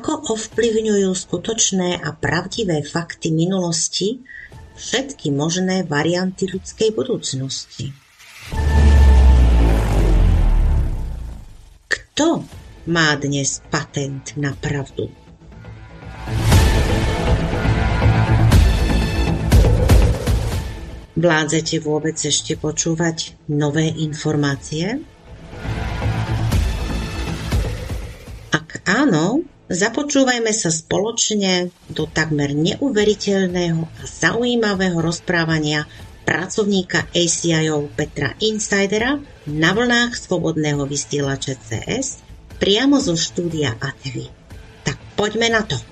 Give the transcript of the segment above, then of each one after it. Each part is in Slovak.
ako ovplyvňujú skutočné a pravdivé fakty minulosti všetky možné varianty ľudskej budúcnosti. Kto má dnes patent na pravdu? Vládzete vôbec ešte počúvať nové informácie? Ak áno, započúvajme sa spoločne do takmer neuveriteľného a zaujímavého rozprávania pracovníka ACIO Petra Insidera na vlnách Slobodného vysielača CS priamo zo štúdia ATV. Tak poďme na to.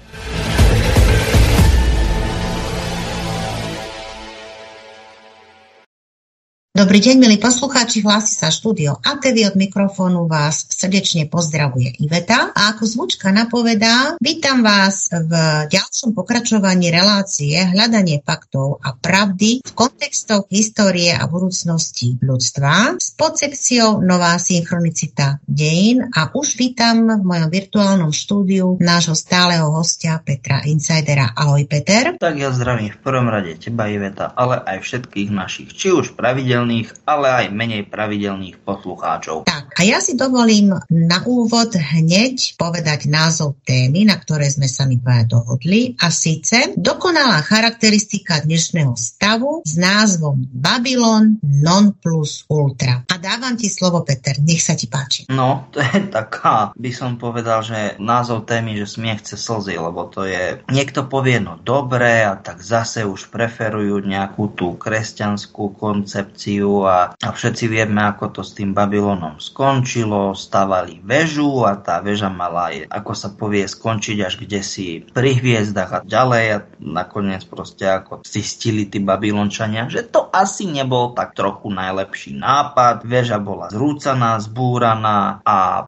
Dobrý deň, milí poslucháči, hlási sa štúdio ATV, od mikrofónu vás srdečne pozdravuje Iveta a ako zvučka napovedá, vítam vás v ďalšom pokračovaní relácie Hľadanie faktov a pravdy v kontextoch histórie a budúcnosti ľudstva s podsekciou Nová synchronicita dejín a už vítam v mojom virtuálnom štúdiu nášho stáleho hostia Petra Insidera. Ahoj, Peter. Tak ja zdravím v prvom rade teba, Iveta, ale aj všetkých našich, či už pravidelných, ale aj menej pravidelných poslucháčov. Tak, a ja si dovolím na úvod hneď povedať názov témy, na ktorej sme sa mi dohodli, a síce dokonalá charakteristika dnešného stavu s názvom Babylon non plus ultra. A dávam ti slovo, Peter, nech sa ti páči. No, to je taká, by som povedal, že názov témy, že smiech cez slzy, lebo to je, niekto povie, no dobre, a tak zase už preferujú nejakú tú kresťanskú koncepciu a všetci vieme, ako to s tým Babylonom skončilo. Stavali väžu a tá väža mala, ako sa povie, skončiť až kdesi pri hviezdach a ďalej a nakoniec proste ako zistili tí Babylončania, že to asi nebol tak trochu najlepší nápad. Väža bola zrúcaná, zbúraná a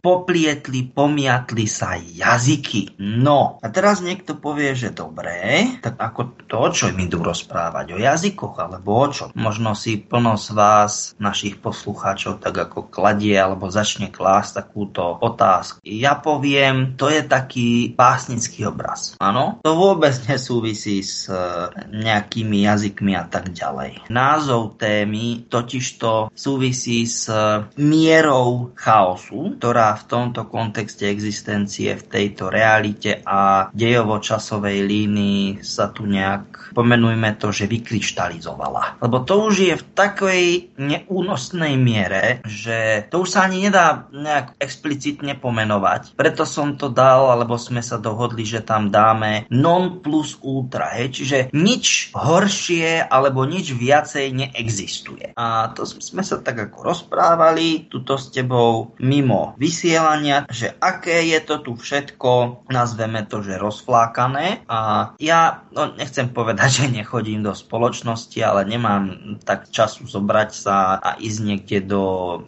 pomiatli sa jazyky. No a teraz niekto povie, že dobre, tak ako to, čo im idú rozprávať, o jazykoch alebo o čo? Možno si plno z vás, našich poslucháčov, tak ako kladie alebo začne klásť takúto otázku. Ja poviem, to je taký básnický obraz. Áno? To vôbec nesúvisí s nejakými jazykmi a tak ďalej. Názov témy totižto súvisí s mierou chaosu, ktorá v tomto kontexte existencie v tejto realite a dejovo-časovej línii sa tu nejak, pomenujme to, že vykryštalizovala. Lebo to už je v takej neúnosnej miere, že to už sa ani nedá nejak explicitne pomenovať. Preto som to dal, alebo sme sa dohodli, že tam dáme non plus ultra. Čiže nič horšie alebo nič viacej neexistuje. A to sme sa tak ako rozprávali tuto s tebou mimo vysielania, že aké je to tu všetko, nazveme to, že rozflákané. A ja nechcem povedať, že nechodím do spoločnosti, ale nemám tak času zobrať sa a ísť niekde do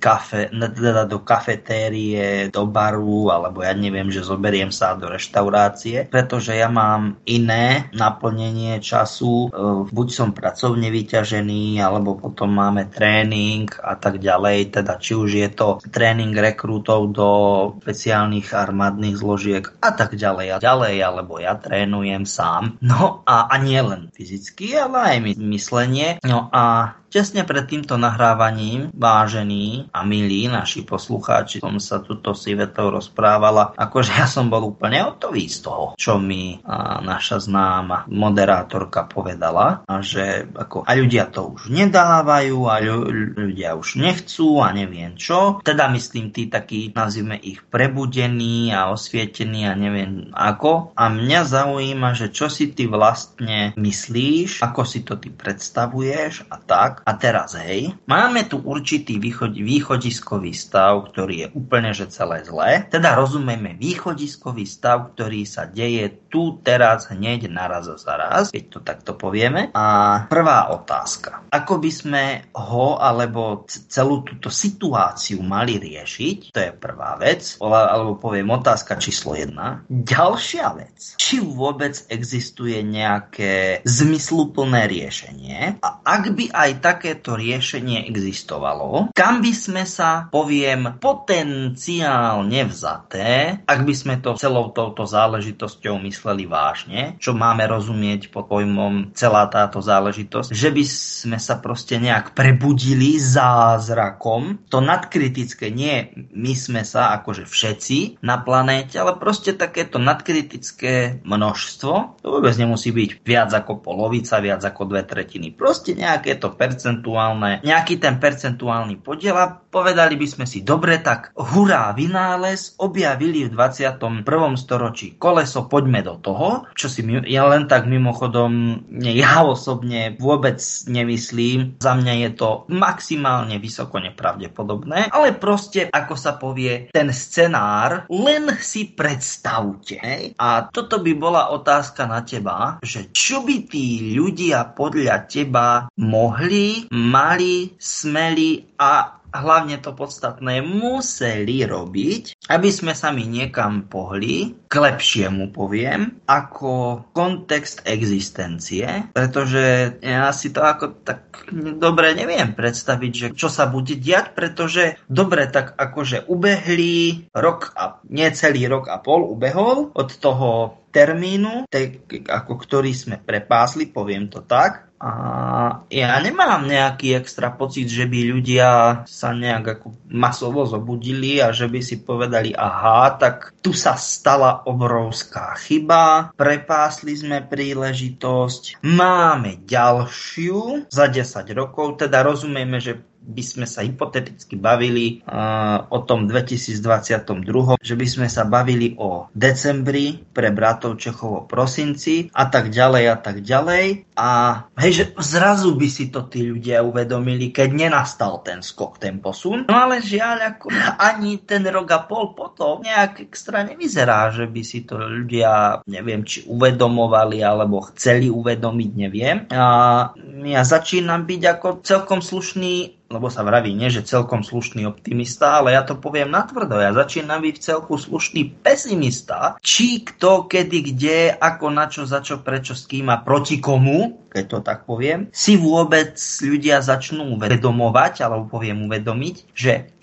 kafetérie, do baru, alebo ja neviem, že zoberiem sa do reštaurácie, pretože ja mám iné naplnenie času. Buď som pracovne vyťažený, alebo potom máme tréning a tak ďalej. Teda či už je to tréning rekrútov do špeciálnych armádnych zložiek a tak ďalej a ďalej, alebo ja trénujem sám. No a nie len fyzicky, ale aj myslenie. No a tesne pred týmto nahrávaním, vážení a milí naši poslucháči, som sa tuto s Ivetou rozprávala, akože ja som bol úplne hotový z toho, čo mi naša známa moderátorka povedala, a že ako, a ľudia to už nedávajú a ľudia už nechcú a neviem čo. Teda myslím tí takí, nazvime ich prebudení a osvietení a neviem ako. A mňa zaujíma, že čo si ty vlastne myslíš, ako si to ty predstavuješ a tak. A teraz, hej, máme tu určitý východiskový stav, ktorý je úplne, že celé zlé. Teda rozumieme východiskový stav, ktorý sa deje tu, teraz, hneď, naraz a zaraz, keď to takto povieme. A prvá otázka. Ako by sme ho, alebo celú túto situáciu mali riešiť? To je prvá vec. Alebo poviem otázka číslo 1. Ďalšia vec. Či vôbec existuje nejaké zmysluplné riešenie? A ak by aj tak takéto riešenie existovalo, kam by sme sa, poviem, potenciálne vzaté, ak by sme to celou touto záležitosťou mysleli vážne, čo máme rozumieť pod pojmom celá táto záležitosť, že by sme sa proste nejak prebudili zázrakom. To nadkritické nie my sme sa akože všetci na planéte, ale proste takéto nadkritické množstvo, to vôbec nemusí byť viac ako polovica, viac ako 2/3. Proste nejaké to percentuálne, nejaký ten percentuálny podiel a povedali by sme si, dobre, tak hurá, vynález, objavili v 21. storočí koleso, poďme do toho, čo si ja len tak mimochodom, ja osobne vôbec nemyslím, za mňa je to maximálne vysoko nepravdepodobné, ale proste, ako sa povie, ten scenár, len si predstavte. Hej? A toto by bola otázka na teba, že čo by tí ľudia podľa teba mohli, mali, smeli a hlavne to podstatné museli robiť, aby sme sa mi niekam pohli, k lepšiemu poviem, ako kontext existencie, pretože ja si to ako tak dobre neviem predstaviť, že čo sa bude diať, pretože dobre, tak akože ubehli rok a necelý rok a pol ubehol od toho termínu, ako ktorý sme prepásli, poviem to tak. A ja nemám nejaký extra pocit, že by ľudia sa nejak ako masovo zobudili a že by si povedali, aha, tak tu sa stala obrovská chyba, prepásli sme príležitosť, máme ďalšiu za 10 rokov, teda rozumieme, že by sme sa hypoteticky bavili o tom 2022, že by sme sa bavili o decembri pre bratov Čechov o prosinci a tak ďalej a tak ďalej. A hej, že zrazu by si to tí ľudia uvedomili, keď nenastal ten skok, ten posun. No ale žiaľ, ako ani ten rok a pol potom nejak extra nevyzerá, že by si to ľudia, neviem, či uvedomovali alebo chceli uvedomiť, neviem. A ja začínam byť ako celkom slušný, lebo sa vraví, nie, že celkom slušný optimista, ale ja to poviem natvrdo. Ja začínam byť v celku slušný pesimista. Či kto, kedy, kde, ako, na čo, za čo, prečo, s kým a proti komu, keď to tak poviem, si vôbec ľudia začnú uvedomovať, alebo poviem uvedomiť, že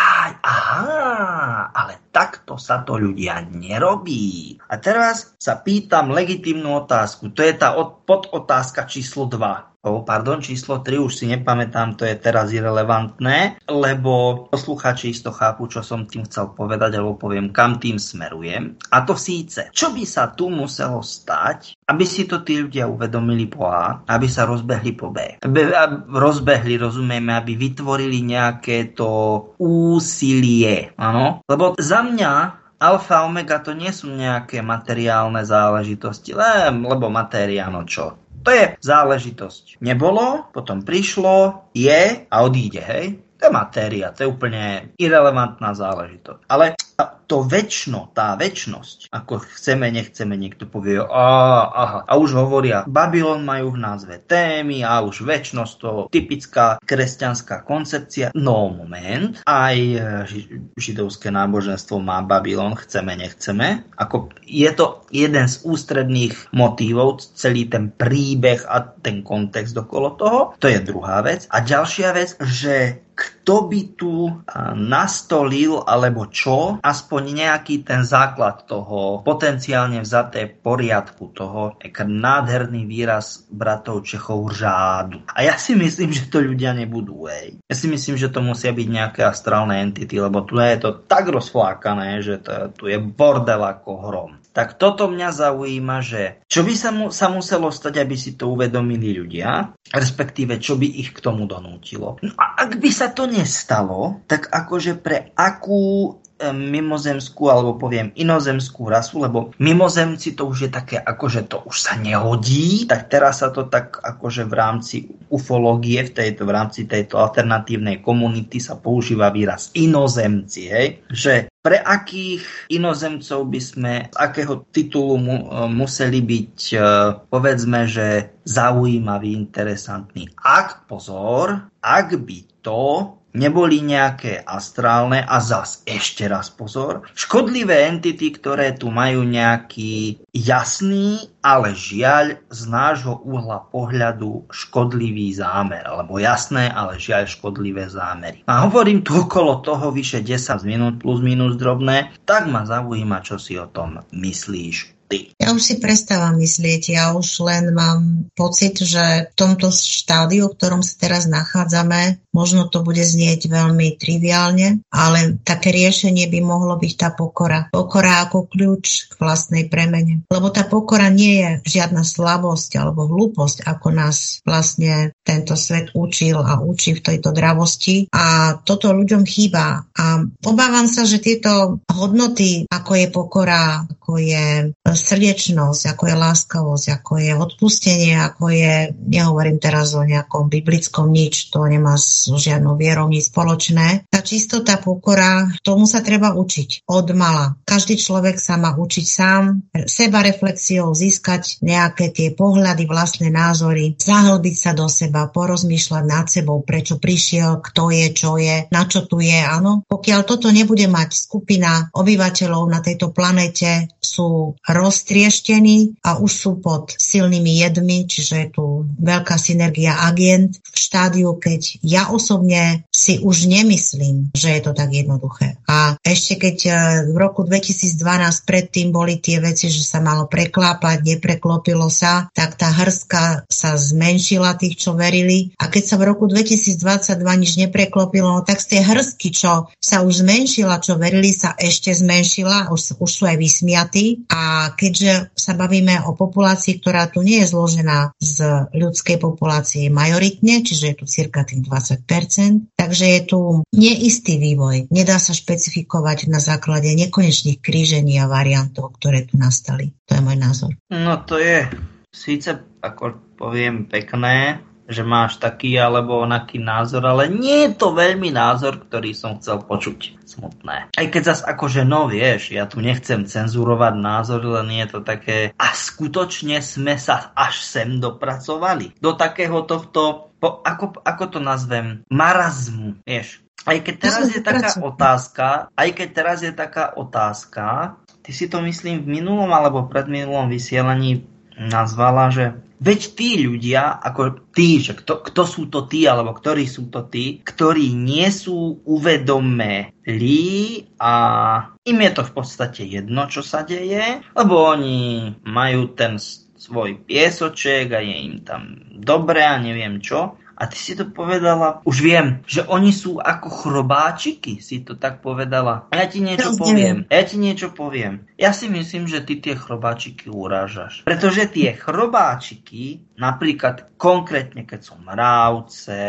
ale takto sa to ľudia nerobí. A teraz sa pýtam legitímnu otázku. To je tá podotázka číslo 2. Číslo 3, už si nepamätám, to je teraz irelevantné, lebo poslucháči isto chápu, čo som tým chcel povedať, alebo poviem, kam tým smerujem. A to síce, čo by sa tu muselo stať, aby si to tí ľudia uvedomili po A, aby sa rozbehli po B. Rozbehli, rozumieme, aby vytvorili nejaké to úsilie, áno? Lebo za mňa alfa a omega to nie sú nejaké materiálne záležitosti, lebo matéria, no čo? To je záležitosť. Nebolo, potom prišlo, je a odíde, hej? To je matéria, to je úplne irelevantná záležitosť. Ale tá večnosť, ako chceme, nechceme, niekto povie, a už hovoria, Babylon majú v názve témy a už večnosť, to typická kresťanská koncepcia. No moment, aj židovské náboženstvo má Babylon, chceme, nechceme. Ako je to jeden z ústredných motívov, celý ten príbeh a ten kontext okolo toho. To je druhá vec. A ďalšia vec, že kto by tu nastolil, alebo čo, aspoň nejaký ten základ toho potenciálne vzaté poriadku, toho nádherný výraz bratov Čechov řádu. A ja si myslím, že to ľudia nebudú, hej. Ja si myslím, že to musia byť nejaké astrálne entity, lebo tu je to tak rozflákané, že tu je bordel ako hrom. Tak toto mňa zaujíma, že čo by sa muselo stať, aby si to uvedomili ľudia, respektíve čo by ich k tomu donútilo. No a ak by sa to nestalo, tak akože pre akú mimozemskú, alebo poviem inozemskú rasu, lebo mimozemci to už je také, akože to už sa nehodí, tak teraz sa to tak akože v rámci ufológie, v rámci tejto alternatívnej komunity sa používa výraz inozemci, hej? Že pre akých inozemcov by sme, z akého titulu museli byť, povedzme, že zaujímavý, interesantný. Ak by to neboli nejaké astrálne a zas ešte raz pozor, škodlivé entity, ktoré tu majú nejaký jasný, ale žiaľ z nášho uhla pohľadu škodlivý zámer, alebo jasné, ale žiaľ škodlivé zámery. A hovorím tu okolo toho vyše 10 minút plus minus drobné, tak ma zaujíma, čo si o tom myslíš. Ja už si prestávam myslieť, ja už len mám pocit, že v tomto štádiu, v ktorom sa teraz nachádzame, možno to bude znieť veľmi triviálne, ale také riešenie by mohlo byť tá pokora. Pokora ako kľúč k vlastnej premene. Lebo tá pokora nie je žiadna slabosť alebo hlúposť, ako nás vlastne tento svet učil a učí v tejto dravosti. A toto ľuďom chýba. A obávam sa, že tieto hodnoty, ako je pokora, ako je srdečnosť, ako je láskavosť, ako je odpustenie, ako je, nehovorím teraz o nejakom biblickom nič, to nemá so žiadnou vierou nič spoločné. Tá čistota, pokora, tomu sa treba učiť od mala. Každý človek sa má učiť sám, seba reflexiou získať nejaké tie pohľady, vlastné názory, zahlbiť sa do seba, porozmýšľať nad sebou, prečo prišiel, kto je, čo je, na čo tu je, áno. Pokiaľ toto nebude mať skupina obyvateľov na tejto planete, sú roztrieštení a už sú pod silnými jedmi, čiže je tu veľká synergia agent v štádiu, keď ja osobne si už nemyslím, že je to tak jednoduché. A ešte keď v roku 2012 predtým boli tie veci, že sa malo preklápať, nepreklopilo sa, tak tá hrstka sa zmenšila tých, čo verili. A keď sa v roku 2022 nič nepreklopilo, tak z tej hrstky, čo sa už zmenšila, čo verili, sa ešte zmenšila, už sú aj vysmiatí. A keďže sa bavíme o populácii, ktorá tu nie je zložená z ľudskej populácie majoritne, čiže je tu cirka tých 20%, takže je tu neistý vývoj. Nedá sa špecifikovať na základe nekonečných krížení a variantov, ktoré tu nastali. To je môj názor. No to je síce, ako poviem, pekné, že máš taký alebo onaký názor, ale nie je to veľmi názor, ktorý som chcel počuť. Smutné. Aj keď zas akože, no vieš, ja tu nechcem cenzurovať názor, len je to také, a skutočne sme sa až sem dopracovali. Do takého tohto, ako to nazvem, marazmu, vieš. Aj keď teraz je taká otázka, ty si to myslím v minulom alebo predminulom vysielaní nazvala, že veď tí ľudia, ako tí, že kto sú to tí, alebo ktorí sú to tí, ktorí nie sú uvedomelí a im je to v podstate jedno, čo sa deje, lebo oni majú ten svoj piesoček a je im tam dobre a neviem čo. A ty si to povedala, už viem, že oni sú ako chrobáčiky, si to tak povedala. A ja ti niečo poviem. Ja si myslím, že ty tie chrobáčiky urážaš. Pretože tie chrobáčiky, napríklad konkrétne keď sú mravce,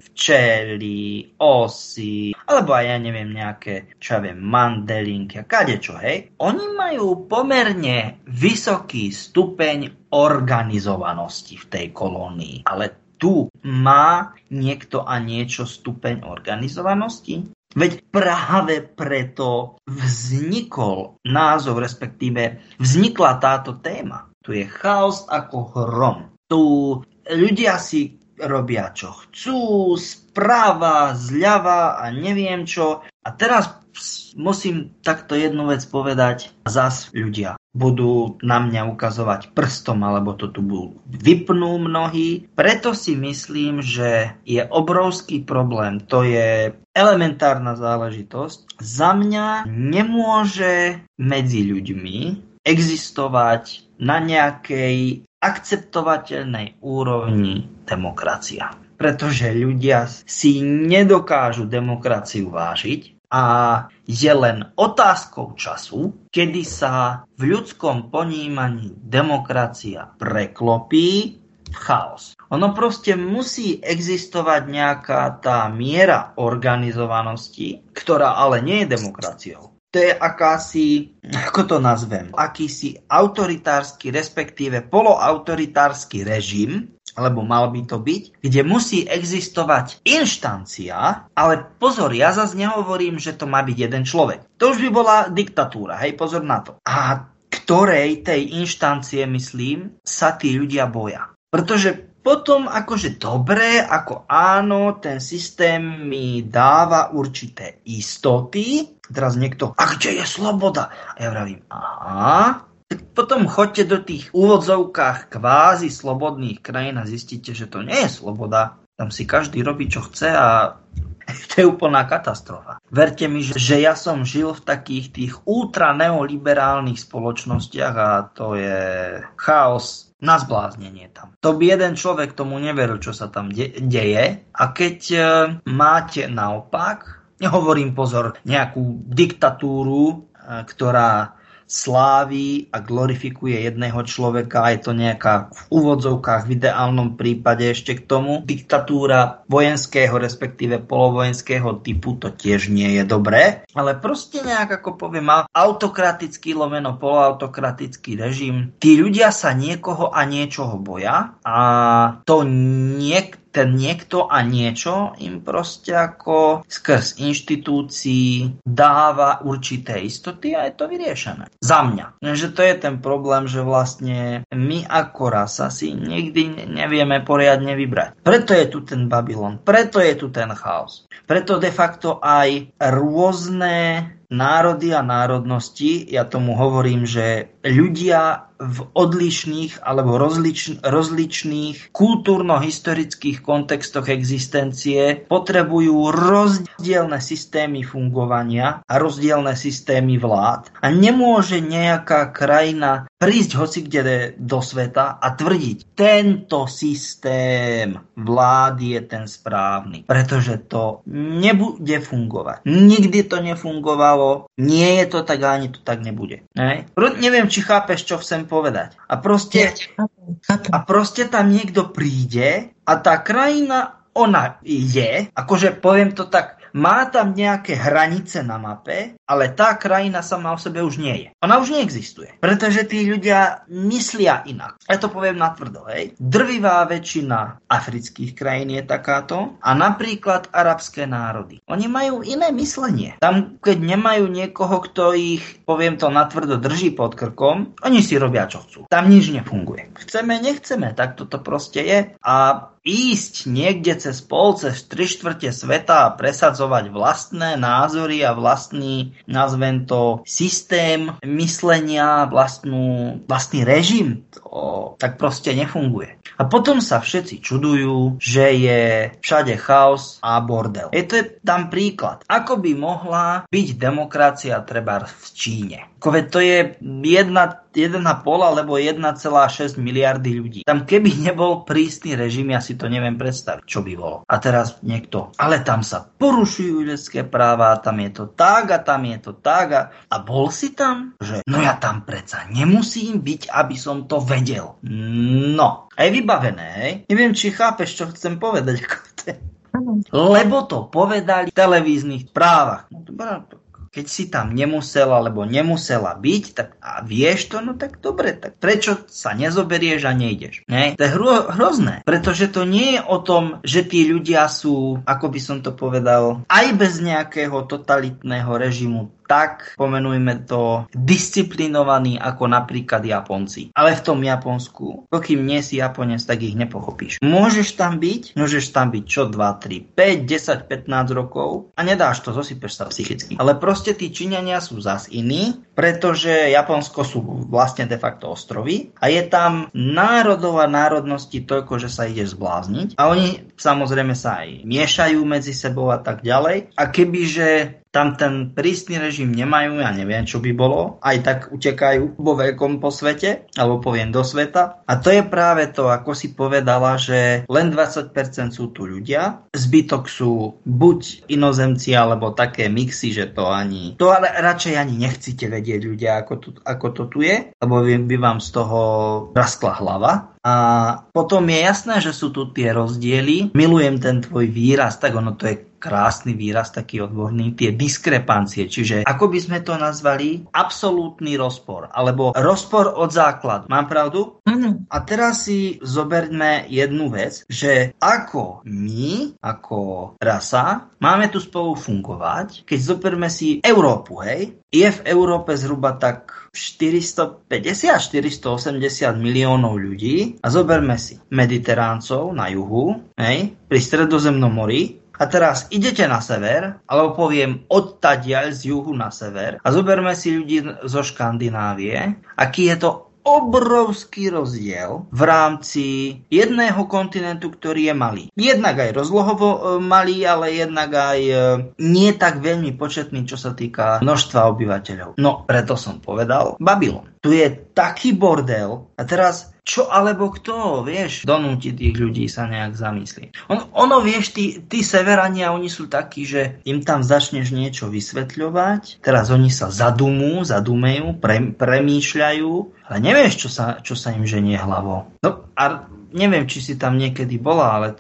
včely, osy, alebo aj ja neviem nejaké, čo ja viem, mandelinky a kadečo, hej. Oni majú pomerne vysoký stupeň organizovanosti v tej kolónii. Ale tu má niekto a niečo stupeň organizovanosti? Veď práve preto vznikol názov, respektíve vznikla táto téma. Tu je chaos ako hrom. Tu ľudia si robia, čo chcú, správa, zľava a neviem čo. A teraz musím takto jednu vec povedať. Zas ľudia budú na mňa ukazovať prstom, alebo to tu vypnú mnohí. Preto si myslím, že je obrovský problém. To je elementárna záležitosť. Za mňa nemôže medzi ľuďmi existovať na nejakej akceptovateľnej úrovni demokracia. Pretože ľudia si nedokážu demokraciu vážiť a je len otázkou času, kedy sa v ľudskom ponímaní demokracia preklopí v chaos. Ono proste musí existovať nejaká tá miera organizovanosti, ktorá ale nie je demokraciou. To je akási, ako to nazvem, akýsi autoritársky, respektíve poloautoritársky režim, alebo mal by to byť, kde musí existovať inštancia, ale pozor, ja zase nehovorím, že to má byť jeden človek. To už by bola diktatúra, hej, pozor na to. A ktorej tej inštancie, myslím, sa tí ľudia boja. Pretože potom akože dobre, ako áno, ten systém mi dáva určité istoty. Teraz niekto, a kde je sloboda? A ja vravím, aha. Tak potom choďte do tých úvodzovkách kvázi slobodných krajín a zistíte, že to nie je sloboda. Tam si každý robí, čo chce a to je úplná katastrofa. Verte mi, že ja som žil v takých tých ultraneoliberálnych spoločnostiach a to je chaos na zbláznenie tam. To by jeden človek tomu neveril, čo sa tam deje. A keď máte naopak, nehovorím pozor, nejakú diktatúru, ktorá slávi a glorifikuje jedného človeka, je to nejaká v úvodzovkách, v ideálnom prípade ešte k tomu diktatúra vojenského, respektíve polovojenského typu, to tiež nie je dobré, ale proste nejak, ako poviem, autokratický lomeno poloautokratický režim, tí ľudia sa niekoho a niečoho boja a to ten niekto a niečo im proste ako skrz inštitúcií dáva určité istoty a je to vyriešené. Za mňa. Že to je ten problém, že vlastne my ako rasa si nikdy nevieme poriadne vybrať. Preto je tu ten Babylon, preto je tu ten chaos. Preto de facto aj rôzne národy a národnosti, ja tomu hovorím, že ľudia v odlišných alebo rozličných kultúrno-historických kontextoch existencie potrebujú rozdielne systémy fungovania a rozdielne systémy vlád. A nemôže nejaká krajina prísť hocikde do sveta a tvrdiť, tento systém vlády je ten správny, pretože to nebude fungovať. Nikdy to nefungovalo, nie je to tak, ani to tak nebude. Ne? Neviem, či chápeš, čo chcem povedať. A proste tam niekto príde a tá krajina, ona je, akože poviem to tak, má tam nejaké hranice na mape, ale tá krajina sama o sebe už nie je. Ona už neexistuje. Pretože tí ľudia myslia inak. Ja to poviem natvrdo, hej. Drvivá väčšina afrických krajín je takáto a napríklad arabské národy. Oni majú iné myslenie. Tam, keď nemajú niekoho, kto ich, poviem to natvrdo, drží pod krkom, oni si robia, čo chcú. Tam nič nefunguje. Chceme, nechceme, tak toto proste je. A ísť niekde cez cez 3/4 sveta a presadzovať vlastné názory a vlastný, nazvem to, systém myslenia, vlastný režim, to tak proste nefunguje. A potom sa všetci čudujú, že je všade chaos a bordel. To je tam príklad. Ako by mohla byť demokracia treba v Číne? To je 1,5 alebo 1,6 miliardy ľudí. Tam keby nebol prísny režim, ja si to neviem predstaviť, čo by bolo. A teraz niekto, ale tam sa porušujú ľudské práva, tam je to tak a tam je to tak a bol si tam? Že no ja tam predsa nemusím byť, aby som to vedel. No, aj vybavené, hej? Neviem, či chápeš, čo chcem povedať. Lebo to povedali v televíznych správach. No dobrá, keď si tam nemusel alebo nemusela byť, tak a vieš to, no tak dobre, tak prečo sa nezoberieš a nejdeš? Ne? To je hrozné, pretože to nie je o tom, že tí ľudia sú, ako by som to povedal, aj bez nejakého totalitného režimu, tak, pomenujme to, disciplinovaní ako napríklad Japonci. Ale v tom Japonsku, pokým nie si Japonec, tak ich nepochopíš. Môžeš tam byť čo 2, 3, 5, 10, 15 rokov a nedáš to, zosypeš sa psychicky. Ale proste tí Číňania sú zas iní, pretože Japonsko sú vlastne de facto ostrovy a je tam národov a národností toľko, že sa ide zblázniť. A oni samozrejme sa aj miešajú medzi sebou a tak ďalej. A kebyže tam ten prísny režim nemajú, ja neviem, čo by bolo, aj tak utekajú vo veľkom po svete, alebo poviem do sveta. A to je práve to, ako si povedala, že len 20% sú tu ľudia, zbytok sú buď inozemci, alebo také mixy, že to ale radšej ani nechcete vedieť ľudia, ako to tu je, lebo by vám z toho praskla hlava. A potom je jasné, že sú tu tie rozdiely. Milujem ten tvoj výraz, tak ono to je krásny výraz, taký odborný, tie diskrepancie. Čiže ako by sme to nazvali? Absolútny rozpor, alebo rozpor od základu. Mám pravdu? A teraz si zoberme jednu vec, že ako my, ako rasa, máme tu spolu fungovať, keď zoberme si Európu, hej? Je v Európe zhruba tak 450-480 miliónov ľudí a zoberme si Mediteráncov na juhu, pri Stredozemnom mori. A teraz idete na sever, alebo poviem odtadiaľ z juhu na sever a zoberme si ľudí zo Škandinávie, aký je to obrovský rozdiel v rámci jedného kontinentu, ktorý je malý. Jednak aj rozlohovo malý, ale jednak aj nie tak veľmi početný, čo sa týka množstva obyvateľov. No, preto som povedal Babylon. Tu je taký bordel a teraz čo alebo kto, vieš, donúti tých ľudí sa nejak zamyslieť. Ono, vieš, tí severania, oni sú takí, že im tam začneš niečo vysvetľovať, teraz oni sa zadumejú, premýšľajú, ale nevieš, čo sa im ženie hlavou. No a neviem, či si tam niekedy bola, ale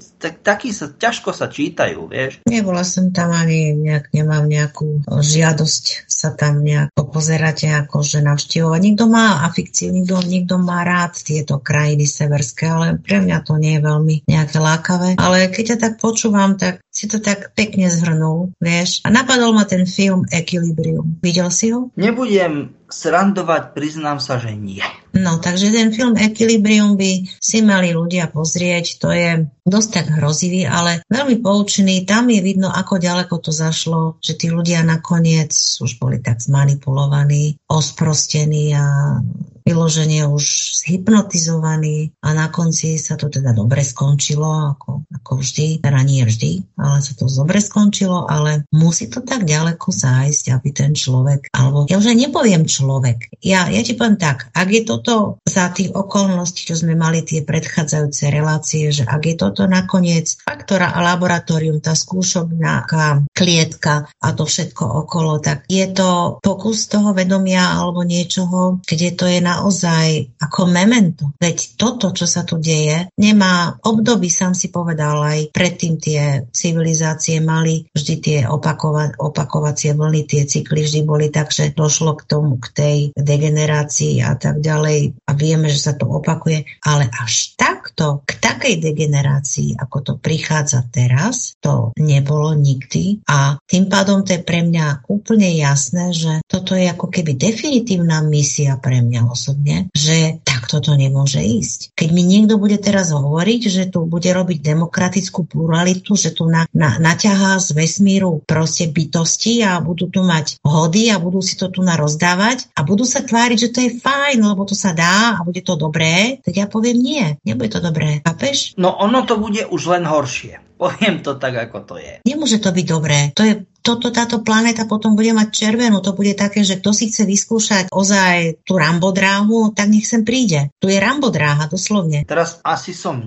taký ťažko sa čítajú, vieš. Nebola som tam ani nemám nejakú žiadosť sa tam nejako pozerať, nejako, že navštívovať. Niekto má afikciu, niekto má rád tieto krajiny severské, ale pre mňa to nie je veľmi nejaké lákavé. Ale keď ťa tak počúvam, tak si to tak pekne zhrnul, vieš. A napadol ma ten film Equilibrium. Videl si ho? Nebudem srandovať, priznám sa, že nie. No, takže ten film Equilibrium by si mali ľudia pozrieť. To je dosť tak hrozivý, ale veľmi poučný. Tam je vidno, ako ďaleko to zašlo, že tí ľudia nakoniec už boli tak zmanipulovaní, osprostení a vyloženie už zhypnotizovaní a na konci sa to teda dobre skončilo, ako vždy, teda nie vždy, ale sa to dobre skončilo, ale musí to tak ďaleko zájsť, aby ten človek, alebo ja už aj nepoviem človek, ja ti poviem tak, ak je toto za tých okolností, čo sme mali tie predchádzajúce relácie, že ak je toto nakoniec faktora a laboratórium, tá skúšobná klietka a to všetko okolo, tak je to pokus toho vedomia alebo niečoho, kde to je naozaj ako memento. Veď toto, čo sa tu deje, nemá období, sám si povedal, aj predtým tie civilizácie mali vždy tie opakovacie vlny, tie cykly vždy boli tak, že došlo k tej degenerácii a tak ďalej a vieme, že sa to opakuje, ale až takto, k takej degenerácii, ako to prichádza teraz, to nebolo nikdy a tým pádom to je pre mňa úplne jasné, že toto je ako keby definitívna misia pre mňa osobne, že takto to nemôže ísť. Keď mi niekto bude teraz hovoriť, že tu bude robiť demokratickú pluralitu, že tu naťahá z vesmíru proste bytosti a budú tu mať hody a budú si to tu rozdávať a budú sa tváriť, že to je fajn, lebo to sa dá a bude to dobré, tak ja poviem nie, nebude to dobré. Chápeš? No ono to bude už len horšie. Poviem to tak, ako to je. Nemôže to byť dobré. Táto planéta potom bude mať červenú. To bude také, že kto si chce vyskúšať ozaj tú rambodráhu, tak nech sem príde. Tu je rambodráha, doslovne. Teraz asi som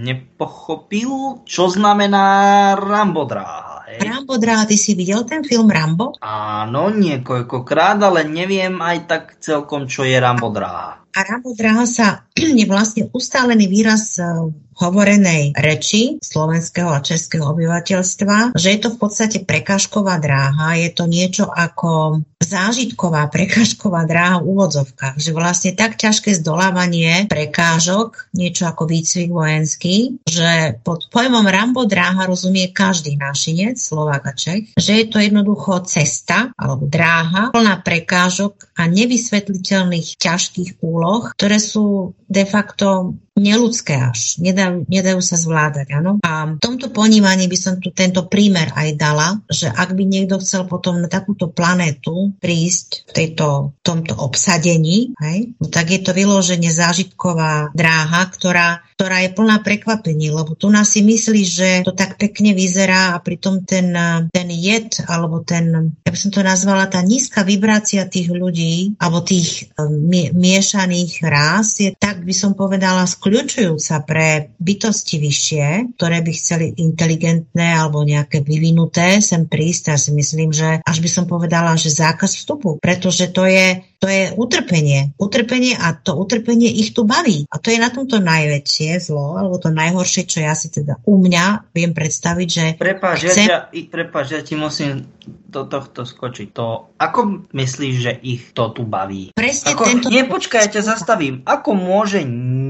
nepochopil, čo znamená rambodráha. Rambodráha, ty si videl ten film Rambo? Áno, niekoľkokrát, ale neviem aj tak celkom, čo je rambodráha. A rambodráha je vlastne ustálený výraz hovorenej reči slovenského a českého obyvateľstva, že je to v podstate prekážková dráha, je to niečo ako zážitková prekážková dráha v úvodzovkách, že vlastne tak ťažké zdolávanie prekážok, niečo ako výcvik vojenský, že pod pojmom rambodráha rozumie každý našinec, Slovák a Čech, že je to jednoducho cesta alebo dráha plná prekážok a nevysvetliteľných ťažkých úloh, ktoré sú de facto neľudské až. Nedajú sa zvládať, áno. A v tomto ponímaní by som tu tento prímer aj dala, že ak by niekto chcel potom na takúto planétu prísť v tomto obsadení, no tak je to vyloženie zážitková dráha, ktorá je plná prekvapení, lebo tu nás si myslí, že to tak pekne vyzerá a pritom ten jed, alebo ja by som to nazvala, tá nízka vibrácia tých ľudí, alebo tých miešaných rás je, tak by som povedala, skľučujúca pre bytosti vyššie, ktoré by chceli inteligentné alebo nejaké vyvinuté sem prísť. Ja si myslím, že až by som povedala, že zákaz vstupu, pretože to je utrpenie. Utrpenie a to utrpenie ich tu baví. A to je na tomto najväčšie zlo, alebo to najhoršie, čo ja si teda u mňa viem predstaviť, že Prepáč, ja ti musím do tohto skočiť. Ako myslíš, že ich to tu baví? Presne Počkaj, ja ťa zastavím. Ako môže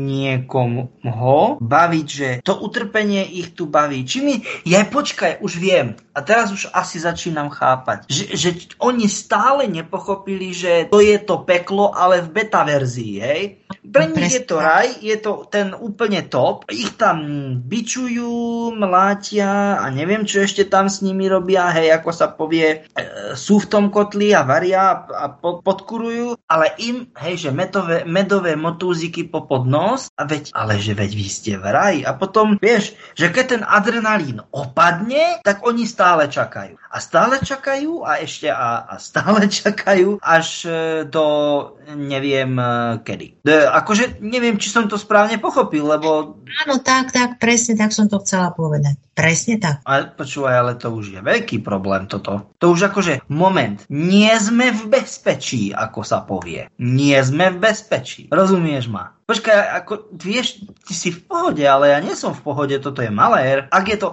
niekoho baviť, že to utrpenie ich tu baví. Počkaj, už viem. A teraz už asi začínam chápať, že oni stále nepochopili, že to je to peklo, ale v beta verzii, hej? Pre nich je to raj, je to ten úplne top. Ich tam bičujú, mlátia a neviem, čo ešte tam s nimi robia, hej, ako sa povie, sú v tom kotli a varia a podkurujú, ale im, hej, že medové motúziky popod nos, ale veď vy ste v raji. A potom, vieš, že keď ten adrenalín opadne, tak oni stále čakajú. A stále čakajú a ešte a stále čakajú až do neviem kedy. Akože neviem, či som to správne pochopil, lebo... Áno, tak, presne tak som to chcela povedať. Presne tak. Ale počúvaj, ale to už je veľký problém toto. To už akože, moment, nie sme v bezpečí, ako sa povie. Nie sme v bezpečí. Rozumieš ma? Počkaj, ako, vieš, ty si v pohode, ale ja nie som v pohode, toto je malér. Ak je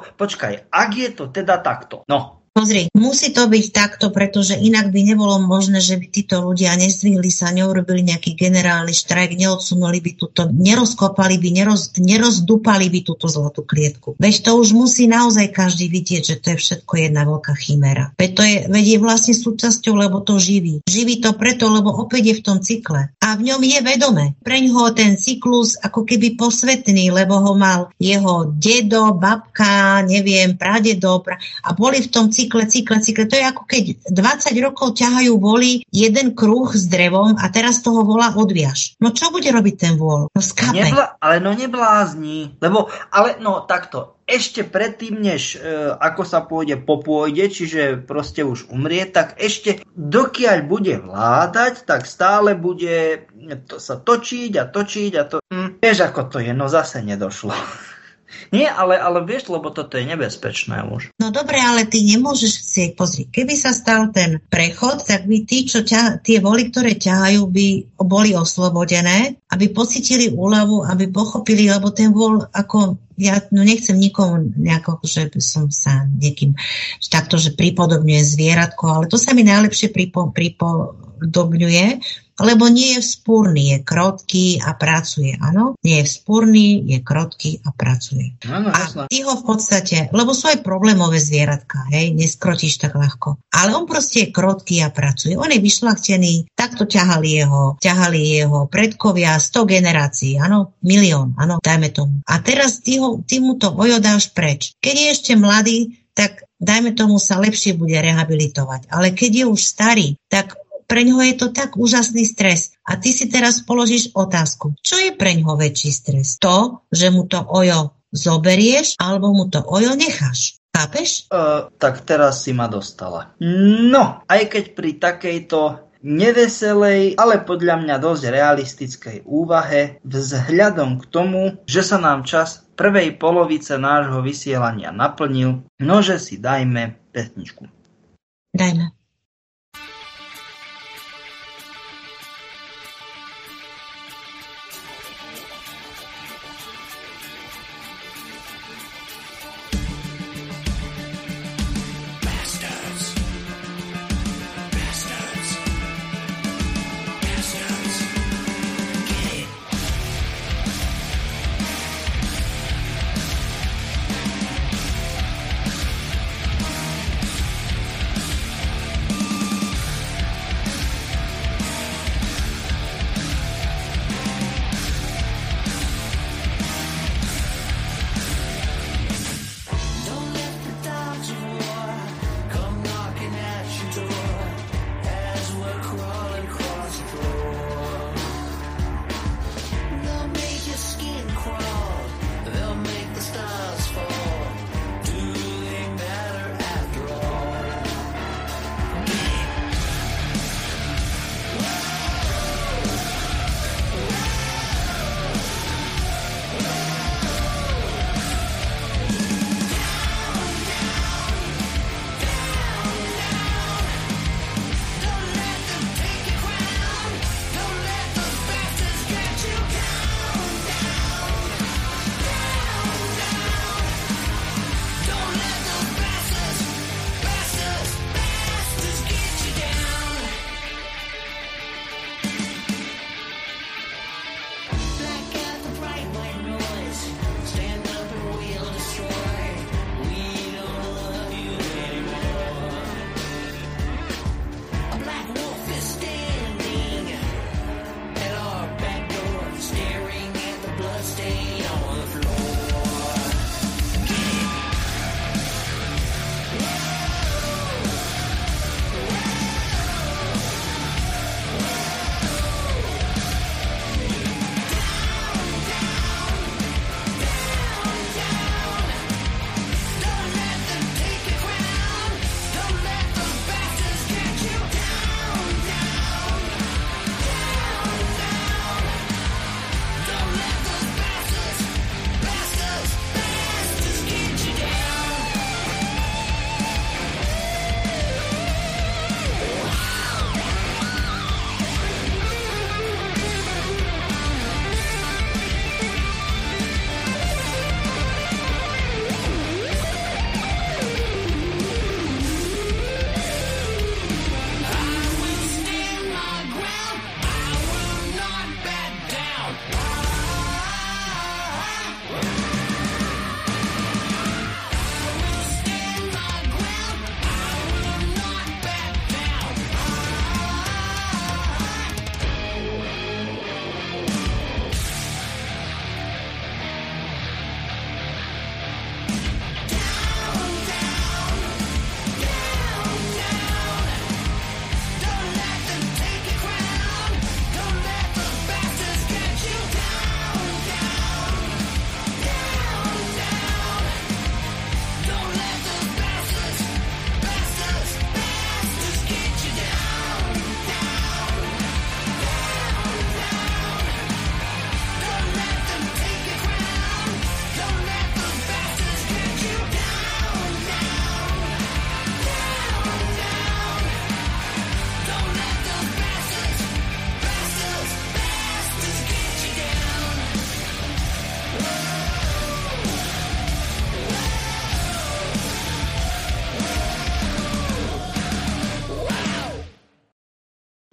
to teda takto, no. Pozri, musí to byť takto, pretože inak by nebolo možné, že by títo ľudia nezdvihli sa, neurobili nejaký generálny štrajk, neodsunuli by túto, nerozkopali by, nerozdúpali by túto zlatú klietku. Veď to už musí naozaj každý vidieť, že to je všetko jedna veľká chiméra. Veď je vlastne súčasťou, lebo to živí. Živí to preto, lebo opäť je v tom cykle. A v ňom je vedome. Preňho ten cyklus ako keby posvetný, lebo ho mal jeho dedo, babka, neviem, pradedo a boli v tom cykle. To je ako keď 20 rokov ťahajú voly jeden kruh s drevom a teraz toho vola odviaž. No čo bude robiť ten vol? No skápe. Neblázni. Takto. Ešte predtým, než ako sa popôjde, čiže proste už umrie, tak ešte dokiaľ bude vládať, tak stále bude sa točiť a to. Vieš, ako to je, no zase nedošlo. Nie, ale vieš, lebo toto je nebezpečné už. No dobre, ale ty nemôžeš chcieť, pozri, keby sa stal ten prechod, tak by tí, čo tie voly, ktoré ťahajú, by boli oslobodené, aby pocítili úľavu, aby pochopili, lebo ten vol, ako ja nechcem nikomu nejako, že by som sa niekým takto, že pripodobňuje zvieratko, ale to sa mi najlepšie pripodobňuje, lebo nie je vzpúrny, je krotký a pracuje, áno? Nie je vzpúrny, je krotký a pracuje. Áno, a ty ho v podstate, lebo sú aj problémové zvieratka, hej, neskrotíš tak ľahko. Ale on proste je krotký a pracuje. On je vyšľachtený, takto ťahali jeho predkovia 100 generácií, áno? 1 000 000, áno, dajme tomu. A teraz ty mu to ojodáš preč. Keď je ešte mladý, tak dajme tomu sa lepšie bude rehabilitovať. Ale keď je už starý, tak preňho je to tak úžasný stres. A ty si teraz položíš otázku. Čo je preňho väčší stres? To, že mu to ojo zoberieš, alebo mu to ojo necháš. Chápeš? Tak teraz si ma dostala. No, aj keď pri takejto neveselej, ale podľa mňa dosť realistickej úvahe vzhľadom k tomu, že sa nám čas prvej polovice nášho vysielania naplnil, nože si dajme pesničku. Dajme.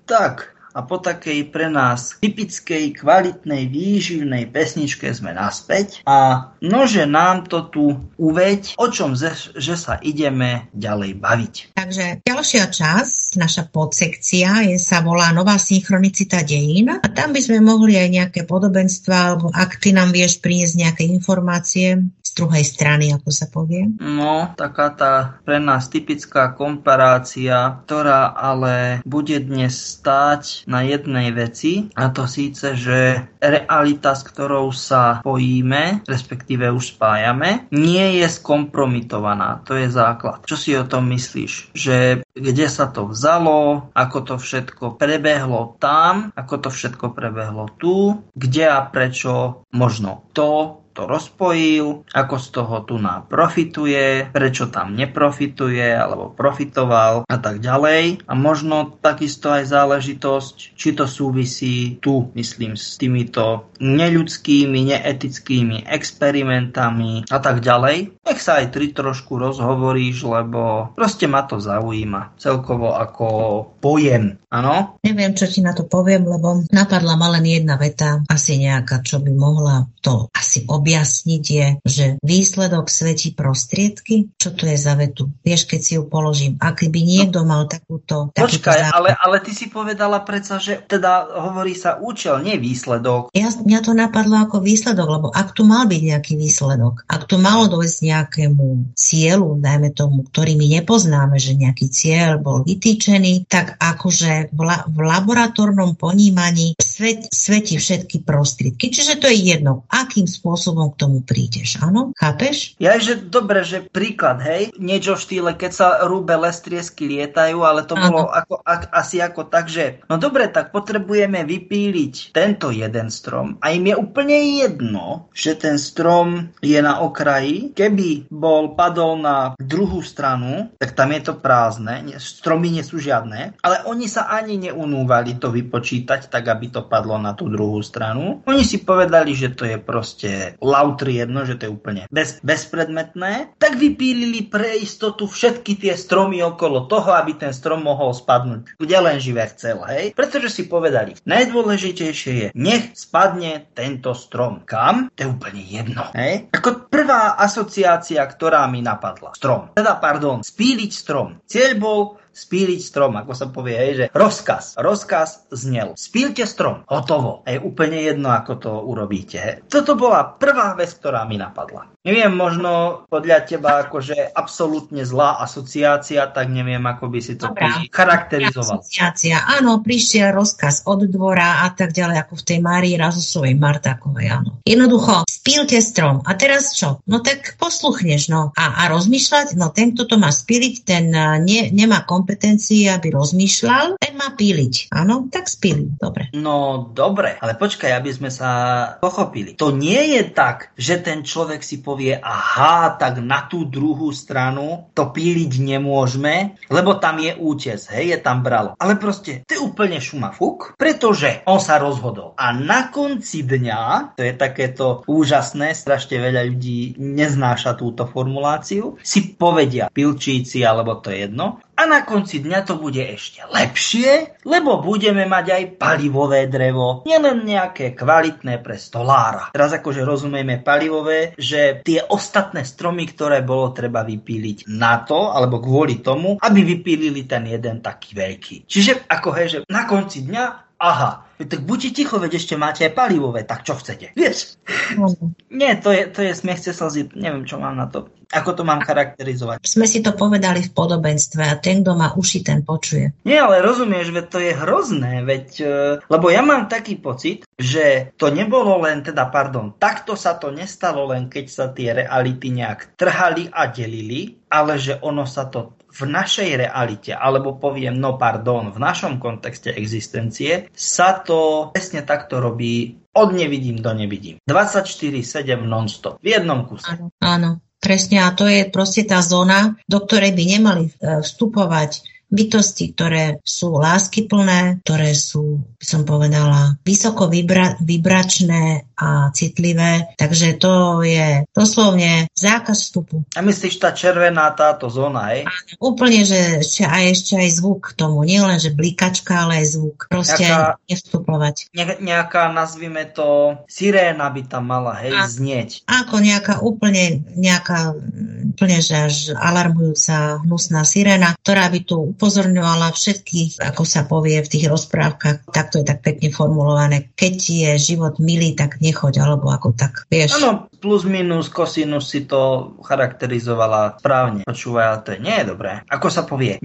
Tak, a po takej pre nás typickej, kvalitnej, výživnej pesničke sme naspäť. A nože nám to tu uveď, o čom že sa ideme ďalej baviť. Takže ďalšia časť, naša podsekcia, sa volá Nová synchronicita dejín. A tam by sme mohli aj nejaké podobenstva, alebo ak ty nám vieš priniesť nejaké informácie z druhej strany, ako sa povie. No, taká tá pre nás typická komparácia, ktorá ale bude dnes stáť na jednej veci, a to síce, že realita, s ktorou sa spojíme, respektíve už spájame, nie je skompromitovaná. To je základ. Čo si o tom myslíš? Že kde sa to vzalo, ako to všetko prebehlo tam, ako to všetko prebehlo tu, kde a prečo možno to rozpojil, ako z toho tu profituje, prečo tam neprofituje, alebo profitoval a tak ďalej. A možno takisto aj záležitosť, či to súvisí tu, myslím, s týmito neľudskými, neetickými experimentami a tak ďalej. Nech sa aj ty trošku rozhovoríš, lebo proste ma to zaujíma. Celkovo ako pojem, áno? Neviem, čo ti na to poviem, lebo napadla ma len jedna veta, asi nejaká, čo by mohla to asi objasniť, je, že výsledok svetí prostriedky. Čo to je za vetu? Vieš, keď si ju položím. Ak by niekto mal takúto... Počkaj, ale ty si povedala predsa, že teda hovorí sa účel, nie výsledok. Mňa to napadlo ako výsledok, lebo ak tu mal byť nejaký výsledok, ak tu malo dojsť nejakému cieľu, dajme tomu, ktorý my nepoznáme, že nejaký cieľ bol vytýčený, tak akože v laboratórnom ponímaní svetí všetky prostriedky. Čiže to je jedno, akým spôsobom k tomu prídeš, áno? Chápeš? Ja, že dobre, že príklad, hej, niečo v štýle, keď sa rúbe lestriesky lietajú, ale to bolo asi ako tak, že no dobre, tak potrebujeme vypíliť tento jeden strom a im je úplne jedno, že ten strom je na okraji. Keby padol na druhú stranu, tak tam je to prázdne, stromy nie sú žiadne, ale oni sa ani neunúvali to vypočítať, tak aby to padlo na tú druhú stranu. Oni si povedali, že to je proste lautri jedno, že to je úplne bezpredmetné, tak vypílili pre istotu všetky tie stromy okolo toho, aby ten strom mohol spadnúť, kde len živé chcel, hej? Pretože si povedali, najdôležitejšie je, nech spadne tento strom. Kam? To je úplne jedno, hej? Ako prvá asociácia, ktorá mi napadla. Strom. Spíliť strom. Cieľ bol spíliť strom, ako sa povie, hej, že rozkaz znel. Spílte strom, hotovo. Je úplne jedno, ako to urobíte. Hej. Toto bola prvá vec, ktorá mi napadla. Neviem, možno podľa teba akože absolútne zlá asociácia, tak neviem, ako by si to charakterizoval. Asociácia, áno, prišiel rozkaz od dvora a tak ďalej, ako v tej Márii Razusovej, Martákovej, áno. Jednoducho, spílte strom. A teraz čo? No tak posluchneš, no. A rozmýšľať, no ten, kto to má spíliť, ten nemá kompetencii, aby rozmýšľal, ten má píliť. Áno, tak spíli. Dobre. No, dobre, ale počkaj, aby sme sa pochopili. To nie je tak, že ten človek si povie, aha, tak na tú druhú stranu to píliť nemôžeme, lebo tam je útes, hej, je tam bralo. Ale proste, to je úplne šumafuk, pretože on sa rozhodol. A na konci dňa, to je takéto úžasné, strašne veľa ľudí neznáša túto formuláciu, si povedia pilčíci, alebo to je jedno, a na konci dňa to bude ešte lepšie, lebo budeme mať aj palivové drevo, nielen nejaké kvalitné pre stolára. Teraz akože rozumieme palivové, že tie ostatné stromy, ktoré bolo treba vypíliť na to, alebo kvôli tomu, aby vypílili ten jeden taký veľký. Čiže ako hej, že na konci dňa, aha, tak buďte ticho, veď ešte máte aj palivové, tak čo chcete? Vieš? Nie, to je smiech cez slzy, neviem, čo mám na to. Ako to mám charakterizovať? Sme si to povedali v podobenstve a ten, kto má uši, ten počuje. Nie, ale rozumieš, veď to je hrozné, lebo ja mám taký pocit, že to nebolo len, takto sa to nestalo len, keď sa tie reality nejak trhali a delili, ale že ono sa to v našej realite, alebo poviem, v našom kontexte existencie, sa to presne takto robí od nevidím do nevidím. 24/7 non-stop. V jednom kuse. Áno, presne. A to je proste tá zóna, do ktorej by nemali vstupovať bytosti, ktoré sú láskyplné, ktoré sú, by som povedala, vysoko vibračné a citlivé. Takže to je doslovne zákaz vstupu. A myslíš, tá červená táto zóna, hej? Úplne, že ešte aj zvuk k tomu. Nie len, že blikačka, ale aj zvuk. Proste nevstupovať. Nejaká, nazvime to, siréna by tam mala, hej, znieť. Ako nejaká úplne, že až alarmujúca hnusná siréna, ktorá by tu upozorňovala všetkých, ako sa povie v tých rozprávkach, tak to je tak pekne formulované. Keď je život milý, tak nechoď, alebo ako tak, vieš. Áno, plus minus, kosinus si to charakterizovala správne. Počúvaj, ale to nie je dobré. Ako sa povie,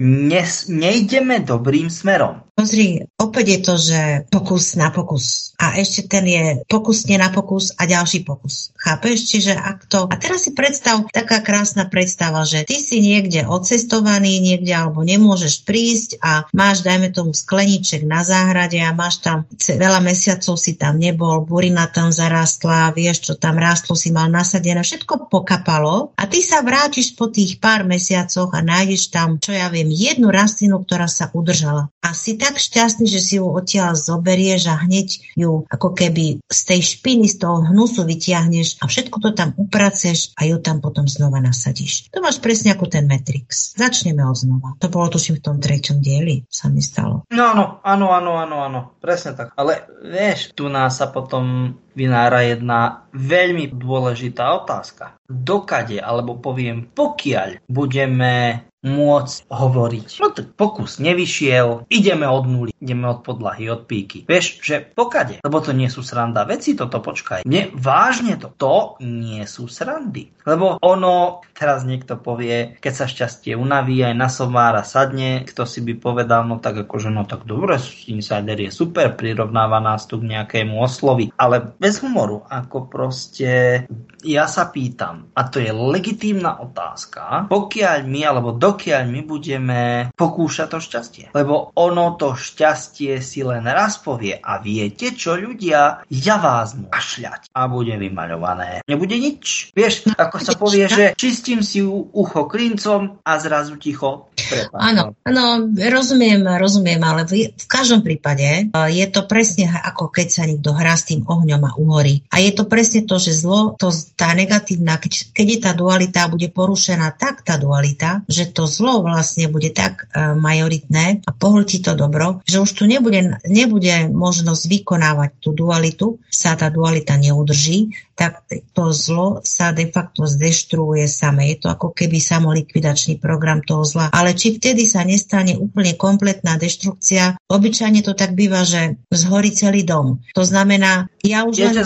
nejdeme dobrým smerom. Pozri, opäť je to, že pokus na pokus. A ešte ten je pokus nie na pokus a ďalší pokus. Chápeš? Čiže ak to... A teraz si predstav, taká krásna predstava, že ty si niekde odcestovaný, niekde alebo nemôžeš prísť a máš, dajme tomu, skleníček na záhrade a máš tam veľa mesiacov si tam nebol, burina tam zarastla, vieš, čo tam rástlo, si mal nasadené, všetko pokapalo a ty sa vrátiš po tých pár mesiacoch a nájdeš tam, čo ja viem, jednu rastlinu, ktorá sa udržala. A si tak šťastný, že si ju odtiaľ zoberieš a hneď ju ako keby z tej špiny, z toho hnusu vytiahneš a všetko to tam upraceš a ju tam potom znova nasadíš. To máš presne ako ten Matrix. Začneme od znova. To bolo tuším v tom 3. dieli, sa mi stalo. No, áno, presne tak. Ale vieš, tu nás sa potom vynára jedna veľmi dôležitá otázka. Dokade, alebo poviem, pokiaľ budeme môcť hovoriť. No tak pokus nevyšiel, ideme od nuly, ideme od podlahy, od píky. Vieš, že pokade, lebo to nie sú sranda veci, toto počkaj. Nie, vážne to nie sú srandy. Lebo ono, teraz niekto povie, keď sa šťastie unaví, aj na somára sadne, kto si by povedal, no tak akože, no tak dobre, Insider je super, prirovnáva nás tu k nejakému oslovi, ale bez humoru, ako proste ja sa pýtam, a to je legitímna otázka, pokiaľ my, alebo dokiaľ my budeme pokúšať to šťastie. Lebo ono to šťastie si len raz povie a viete čo, ľudia, ja vás mu kašľať a bude vymaľované. Nebude nič. Vieš, ako sa povie, že čistím si ucho klincom a zrazu ticho. Áno, rozumiem, ale v každom prípade je to presne ako keď sa niekto hrá s tým ohňom a uhorí. A je to presne to, že zlo, tá negatívna, keď je tá dualita, bude porušená tak tá dualita, že to zlo vlastne bude tak majoritné a pohltí to dobro, že už tu nebude možnosť vykonávať tú dualitu, sa tá dualita neudrží, tak to zlo sa de facto zdeštruuje samé. Je to ako keby samolikvidačný program toho zla. Ale či vtedy sa nestane úplne kompletná deštrukcia, obyčajne to tak býva, že zhorí celý dom. To znamená, ja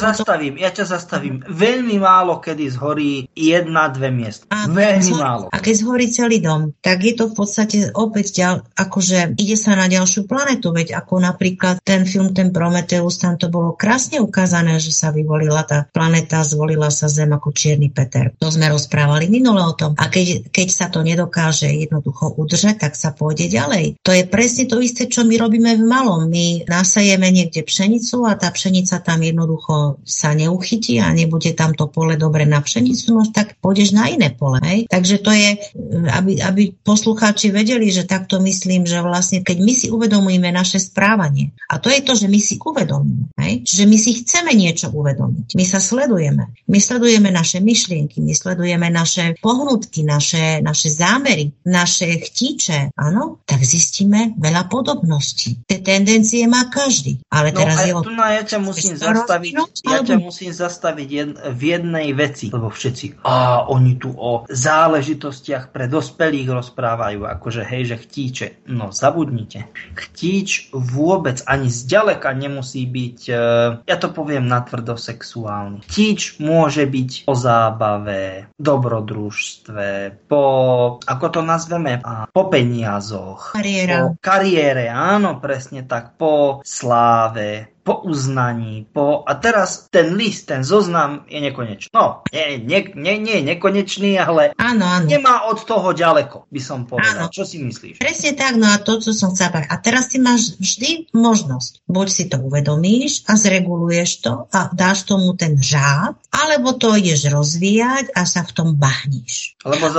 ťa zastavím. Veľmi málo kedy zhorí 1-2 miesta. Veľmi málo. A keď zhorí celý dom, tak je to v podstate opäť akože ide sa na ďalšiu planetu, veď ako napríklad ten film, ten Prometheus, tam to bolo krásne ukázané, že sa vyvolila tá planéta, zvolila sa Zem ako čierny Peter. To sme rozprávali minule o tom. A keď sa to nedokáže jednoducho udržať, tak sa pôjde ďalej. To je presne to isté, čo my robíme v malom. My nasajeme niekde pšenicu a tá pšenica tam jednoducho sa neuchytí a nebude tam to pole dobre na pšenicu, no tak pôjdeš na iné pole. Hej? Takže to je, aby poslucháči vedeli, že takto myslím, že vlastne keď my si uvedomujeme naše správanie, a to je to, že my si uvedomíme, že my si chceme niečo uvedomiť. My sa sledujeme. My sledujeme naše myšlienky, my sledujeme naše pohnutky, naše zámery, naše chtíče, áno, tak zistíme veľa podobností. Tie tendencie má každý. Ale teraz ja ťa musím zastaviť v jednej veci, lebo všetci, oni tu o záležitostiach pre dospelých rozprávajú, akože hej, že chtíče. No zabudnite. Chtíč vôbec ani zďaleka nemusí byť, ja to poviem natvrdo, sexuálny. Chtíč môže byť o zábave, dobrodružstve, ako to nazveme, po peniazoch, po kariére, áno, presne tak, po sláve, po uznaní, a teraz ten list, ten zoznam je nekonečný. No, nie je nekonečný, ale áno. Nemá od toho ďaleko, by som povedal. Áno. Čo si myslíš? Presne tak, no a to, čo som chcela povedať. A teraz ty máš vždy možnosť. Buď si to uvedomíš a zreguluješ to a dáš tomu ten řád, alebo to ideš rozvíjať a sa v tom bahníš. Lebo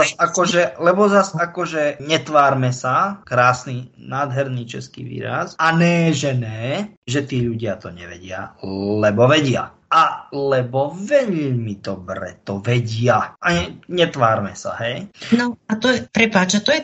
zas akože netvárme sa, krásny, nádherný český výraz, a ne, že tí ľudia to nevedia, lebo vedia. A lebo veľmi dobre to vedia. A netvárme sa, hej? No a to je, prepáč, to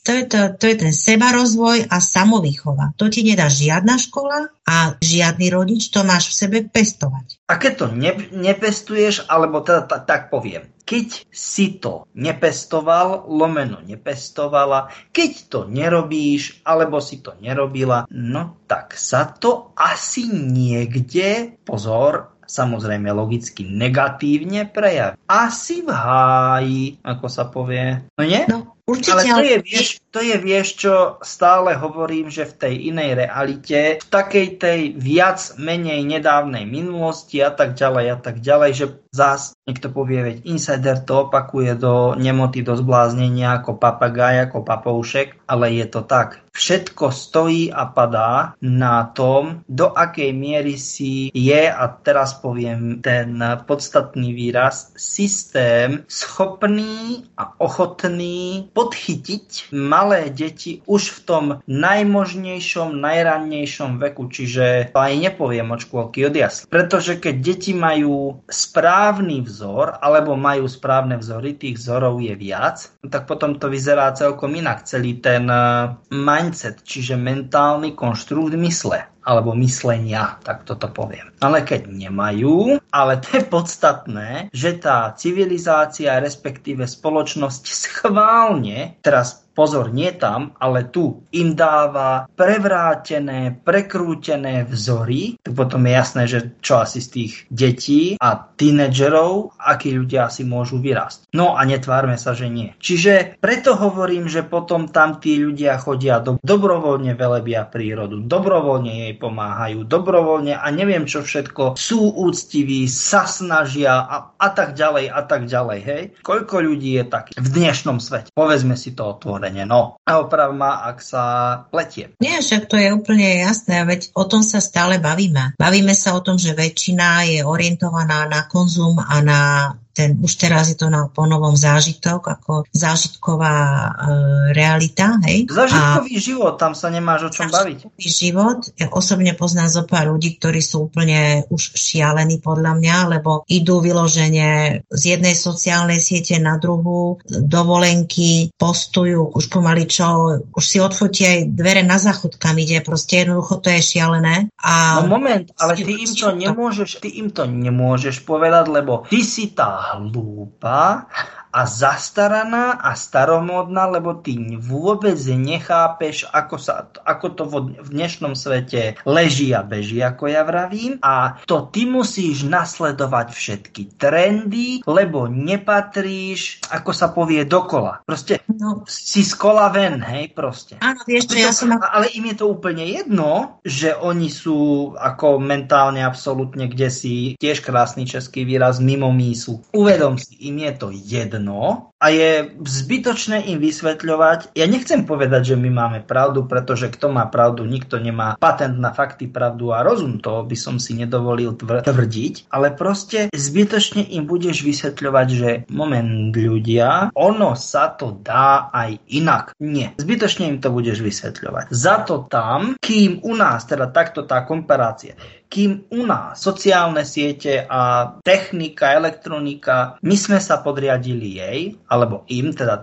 je ten sebarozvoj a samovýchova. To ti nedá žiadna škola a žiadny rodič, to máš v sebe pestovať. A keď to nepestuješ, alebo teda tak poviem, keď si to nepestoval, nepestovala, keď to nerobíš, alebo si to nerobila, no tak sa to asi niekde, pozor, samozrejme logicky negatívne prejaví. Asi v háji, ako sa povie. No nie? No, určite. Ale to je, vieš, čo stále hovorím, že v tej inej realite, v takej tej viac menej nedávnej minulosti a tak ďalej, že zás niekto povie, veď insider to opakuje do nemoty, do zbláznenia ako papagaj, ako papoušek, ale je to tak. Všetko stojí a padá na tom, do akej miery si je, a teraz poviem ten podstatný výraz, systém schopný a ochotný podchytiť malé deti už v tom najmožnejšom, najrannejšom veku, čiže aj nepoviem od škôlky, od jasle. Pretože keď deti majú správny vzor, alebo majú správne vzory, tých vzorov je viac, tak potom to vyzerá celkom inak. Celý ten mindset, čiže mentálny konštrukt mysle alebo myslenia, tak toto poviem. Ale keď nemajú, ale to je podstatné, že tá civilizácia, respektíve spoločnosť schválne, teraz pozor, nie tam, ale tu im dáva prevrátené, prekrútené vzory, tak potom je jasné, že čo asi z tých detí a tínedžerov, akí ľudia asi môžu vyrásť. No a netvárme sa, že nie. Čiže preto hovorím, že potom tam tí ľudia chodia dobrovoľne velebia prírodu, dobrovoľne jej pomáhajú, dobrovoľne a neviem čo všetko, sú úctiví, sa snažia a tak ďalej, hej. Koľko ľudí je takých v dnešnom svete? Povedzme si to otvorene, no. A oprav ma, ak sa pletiem. Nie, však to je úplne jasné, veď o tom sa stále bavíme. Bavíme sa o tom, že väčšina je orientovaná na konzum a na už teraz je to po novom zážitok, ako zážitková realita, hej. Zážitkový život, tam sa nemáš o čom baviť. Zážitkový život, ja osobne poznám zo pár ľudí, ktorí sú úplne už šialení podľa mňa, lebo idú vyložene z jednej sociálnej siete na druhú, dovolenky, postujú, už pomaly už si odfotia aj dvere na záchod, kam ide, proste jednoducho to je šialené. No moment, ale ty im to nemôžeš povedať, lebo ty si tá hlúpa a zastaraná a staromódna, lebo ty vôbec nechápeš, ako to v dnešnom svete leží a beží, ako ja vravím. A to ty musíš nasledovať všetky trendy, lebo nepatríš, ako sa povie, dokola. Proste si z kola ven, hej, proste. Áno, vieš, čo ja som... Ale im je to úplne jedno, že oni sú ako mentálne absolútne kdesi, tiež krásny český výraz, mimo mísu. Uvedom si, im je to jedno a je zbytočné im vysvetľovať. Ja nechcem povedať, že my máme pravdu, pretože kto má pravdu, nikto nemá patent na fakty, pravdu a rozum. To by som si nedovolil tvrdiť, ale proste zbytočne im budeš vysvetľovať, že moment ľudia, ono sa to dá aj inak. Nie. Zbytočne im to budeš vysvetľovať. Za to tam, kým u nás, teda takto tá komparácia, kým u nás sociálne siete a technika, elektronika, my sme sa podriadili jej, alebo im, teda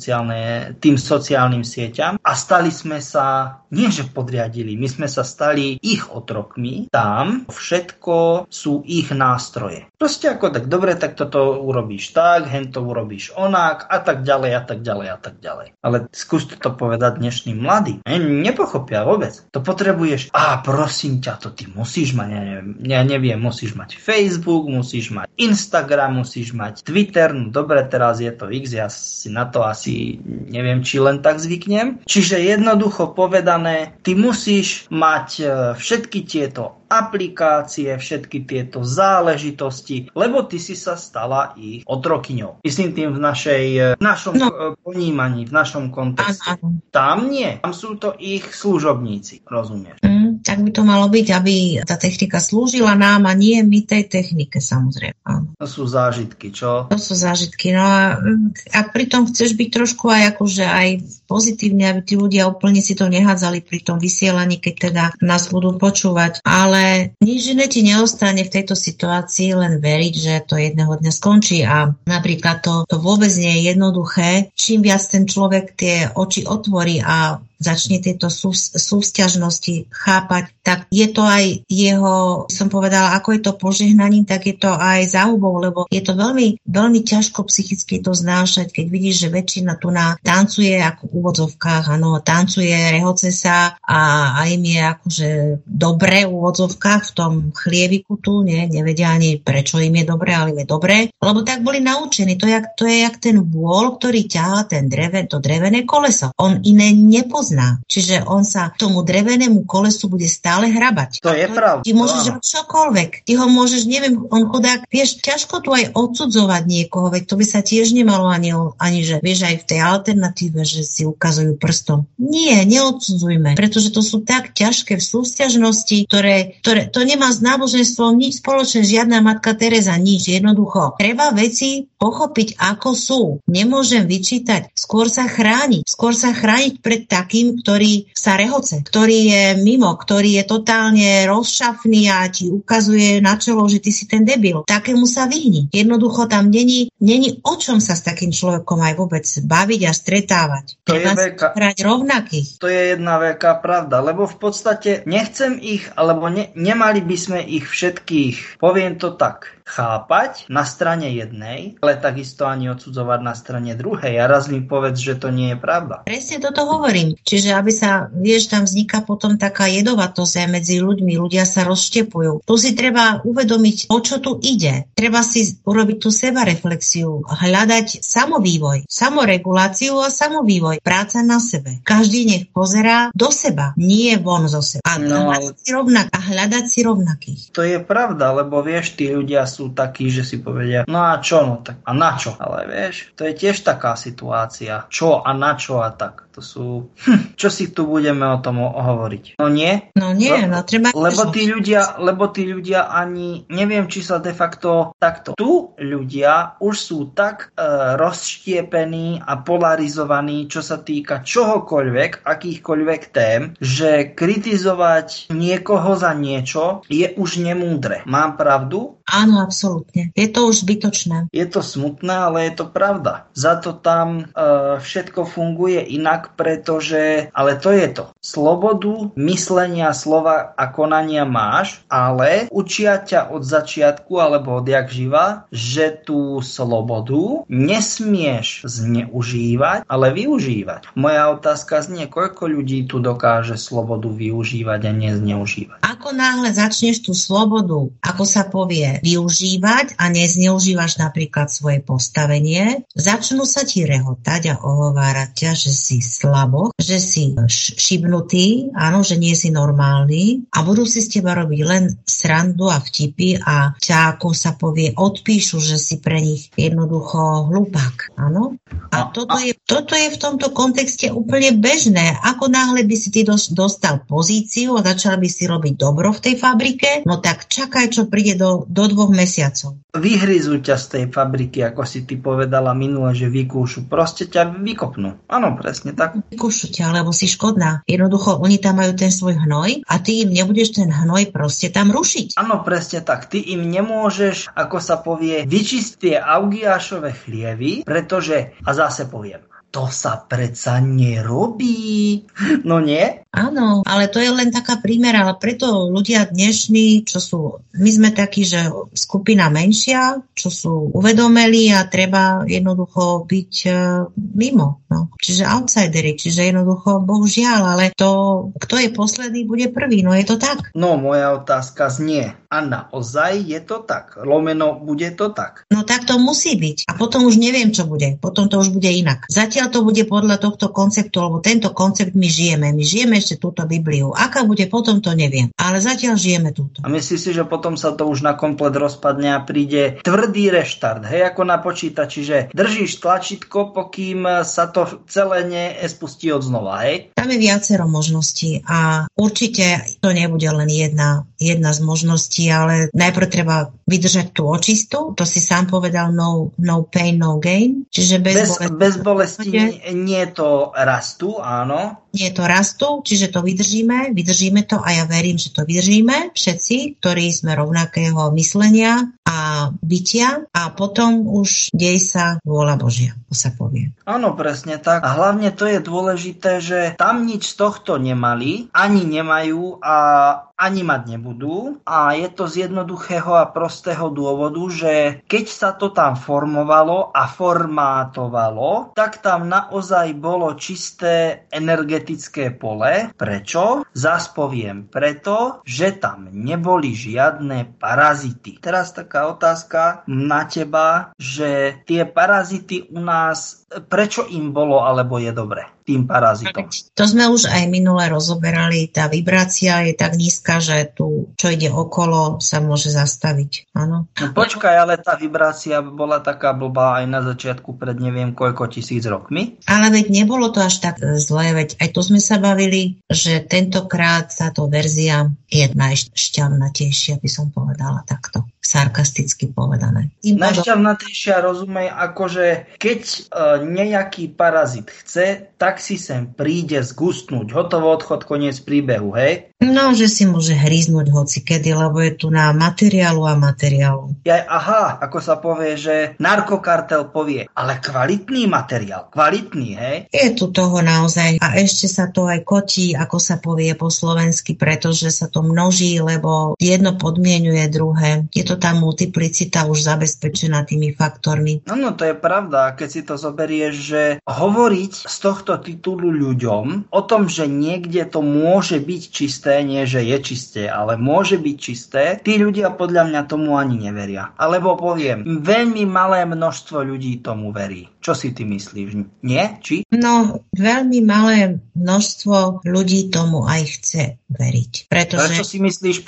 tým sociálnym sieťam a stali sme sa, nie že podriadili, my sme sa stali ich otrokmi, tam všetko sú ich nástroje. Proste ako tak dobre, tak toto urobíš tak, hen to urobíš onak a tak ďalej a tak ďalej a tak ďalej. Ale skús to povedať dnešným mladým. Nepochopia vôbec. To potrebuješ, prosím ťa, to ty musíš mať ja neviem, musíš mať Facebook, musíš mať Instagram, musíš mať Twitter, no dobre, teraz je to X, ja si na to asi neviem, či len tak zvyknem. Čiže jednoducho povedané, ty musíš mať všetky tieto aplikácie, všetky tieto záležitosti, lebo ty si sa stala ich otrokyňou. Myslím tým v našom ponímaní, v našom kontexte. Tam nie. Tam sú to ich služobníci, rozumieš? Tak by to malo byť, aby tá technika slúžila nám a nie my tej technike, samozrejme. To sú zážitky, čo? To sú zážitky. No a pritom chceš byť trošku aj akože aj pozitívne, aby tí ľudia úplne si to nehádzali pri tom vysielaní, keď teda nás budú počúvať. Ale nič iné ti neostane v tejto situácii, len veriť, že to jedného dňa skončí. A napríklad to vôbec nie je jednoduché. Čím viac ten človek tie oči otvorí a začne tieto súvzťažnosti chápať, tak je to aj jeho, som povedala, ako je to požehnaním, tak je to aj záhubou, lebo je to veľmi, veľmi ťažko psychicky to znášať, keď vidíš, že väčšina tu tancuje ako v úvodzovkách, áno, tancuje, rehoce sa a im je akože dobre v úvodzovkách v tom chlieviku tu, nevedia ani prečo im je dobre, ale im je dobre, lebo tak boli naučení. To je jak ten vôl, ktorý ťahá to drevené koleso. On iné nepozná. Čiže on sa tomu drevenému kolesu bude stále hrabať. To je pravda. Ty môžeš robiť čokoľvek. Ty ho môžeš, neviem, on chudák, vieš, ťažko tu aj odsudzovať niekoho, veď to by sa tiež nemalo ani že, vieš, aj v tej alternatíve, že si ukazujú prstom. Nie, neodsudzujme, pretože to sú tak ťažké v súvzťažnosti, ktoré to nemá s náboženstvom nič spoločné, žiadna matka Teresa, nič, jednoducho. Treba veci pochopiť, ako sú. Nemôžem vyčítať, skôr sa chrániť pred takým, ktorý sa rehoce, ktorý je mimo, ktorý je totálne rozšafný a ti ukazuje na čelo, že ty si ten debil. Takému sa vyhni. Jednoducho tam není o čom sa s takým človekom aj vôbec baviť a stretávať. Treba hrať rovnakých. To je jedna veľká pravda, lebo v podstate nechcem ich, alebo nemali by sme ich všetkých, poviem to tak, chápať na strane jednej, ale takisto ani odsudzovať na strane druhej. A raz mi povedz, že to nie je pravda. Presne toto hovorím. Čiže aby sa, vieš, tam vzniká potom taká jedovatosť medzi ľuďmi. Ľudia sa rozštepujú. Tu si treba uvedomiť, o čo tu ide. Treba si urobiť tú sebareflexiu, hľadať samovývoj, samoreguláciu a samovývoj. Práca na sebe. Každý nech pozerá do seba, nie von zo seba. A hľadať si rovnakých. To je pravda, lebo vieš, tí ľudia sú takí, že si povedia, no a čo, no tak a na čo? Ale vieš, to je tiež taká situácia. Čo a na čo a tak. To sú... Čo si tu budeme o tom hovoriť? No nie? No nie, no treba... Lebo tí ľudia ani... Neviem, či sa de facto takto... Tu ľudia už sú tak rozštiepení a polarizovaní, čo sa týka čohokoľvek, akýchkoľvek tém, že kritizovať niekoho za niečo je už nemúdre. Mám pravdu? Áno, absolútne. Je to už zbytočné. Je to smutné, ale je to pravda. Za to tam všetko funguje inak, pretože, ale to je to. Slobodu myslenia, slova a konania máš, ale učia ťa od začiatku alebo odjak živa, že tú slobodu nesmieš zneužívať, ale využívať. Moja otázka znie, koľko ľudí tu dokáže slobodu využívať a nezneužívať? Ako náhle začneš tú slobodu, ako sa povie, využívať a nezneužívaš napríklad svoje postavenie, začnú sa ti rehotať a ohovárať ťa, že si slabo, že si šibnutý, áno, že nie si normálny a budú si z teba robiť len srandu a vtipy a ťa, ako sa povie, odpíšu, že si pre nich jednoducho hlupák, áno? A toto je v tomto kontexte úplne bežné. Ako náhle by si ty dostal pozíciu a začal by si robiť dobro v tej fabrike, no tak čakaj, čo príde do 2 mesiacov. Vyhryzú ťa z tej fabriky, ako si ty povedala minule, že vykúšu. Proste ťa vykopnú. Áno, presne tak. Vykúšu ťa, lebo si škodná. Jednoducho, oni tam majú ten svoj hnoj a ty im nebudeš ten hnoj proste tam rušiť. Áno, presne tak. Ty im nemôžeš, ako sa povie, vyčistiť tie Augiášove chlievy, pretože, a zase poviem, to sa predsa nerobí. No nie? Áno, ale to je len taká prímera, ale preto ľudia dnešní, my sme takí, že skupina menšia, čo sú uvedomeli a treba jednoducho byť mimo. No. Čiže outsideri, čiže jednoducho, bohužiaľ, ale to, kto je posledný, bude prvý, no je to tak? No, moja otázka znie, a naozaj je to tak? Lomeno, bude to tak? No tak to musí byť. A potom už neviem, čo bude. Potom to už bude inak. Zatiaľ to bude podľa tohto konceptu, lebo tento koncept my žijeme. My žijeme ešte túto Bibliu. Aká bude potom, to neviem. Ale zatiaľ žijeme túto. A myslíš si, že potom sa to už na komplet rozpadne a príde tvrdý reštart, hej, ako na počítači, že držíš tlačítko, pokým sa to celé nespustí od znova, hej? Tam je viacero možností a určite to nebude len jedna z možností, ale najprv treba vydržať tú očistu, to si sám povedal, no pain, no gain, čiže bez bolesti nie je to rastu, áno. Nie je to rastu, čiže to vydržíme to a ja verím, že to vydržíme všetci, ktorí sme rovnakého myslenia a bytia a potom už dej sa vôľa Božia, to sa povie. Áno, presne tak. A hlavne to je dôležité, že tam nič z tohto nemali, ani nemajú a ani mať nebudú. A je to z jednoduchého a prostého dôvodu, že keď sa to tam formovalo a formátovalo, tak tam naozaj bolo čisté energetické pole. Prečo? Zas poviem preto, že tam neboli žiadne parazity. Teraz taká otázka na teba, že tie parazity u nás, prečo im bolo alebo je dobre tým parazitom? To sme už aj minule rozoberali. Tá vibrácia je tak nízka, že tu, čo ide okolo, sa môže zastaviť. Áno. No počkaj, ale tá vibrácia bola taká blbá aj na začiatku pred neviem koľko 1000 rokmi. Ale veď nebolo to až tak zlé, veď aj tu sme sa bavili, že tentokrát táto verzia je najšťavnatejšia, by som povedala takto. Sarkasticky povedané. Najšťavnatejšia, rozumej, akože keď nejaký parazit chce, tak si sem príde zgustnúť. Hotovo, odchod, koniec príbehu, hej? No, že si môže hríznúť hocikedy, lebo je tu na materiálu a materiálu. Aha, ako sa povie, že narkokartel povie, ale kvalitný materiál, kvalitný, hej? Je tu toho naozaj a ešte sa to aj kotí, ako sa povie po slovensky, pretože sa to množí, lebo jedno podmienuje druhé. Je to tá multiplicita už zabezpečená tými faktormi. No, to je pravda, keď si to zoberieš, že hovoriť z tohto titulu ľuďom o tom, že niekde to môže byť čisté, nie že je čisté, ale môže byť čisté, tí ľudia podľa mňa tomu ani neveria. Alebo poviem, veľmi malé množstvo ľudí tomu verí. Čo si ty myslíš? Nie? Či? No, veľmi malé množstvo ľudí tomu aj chce veriť. Prečo si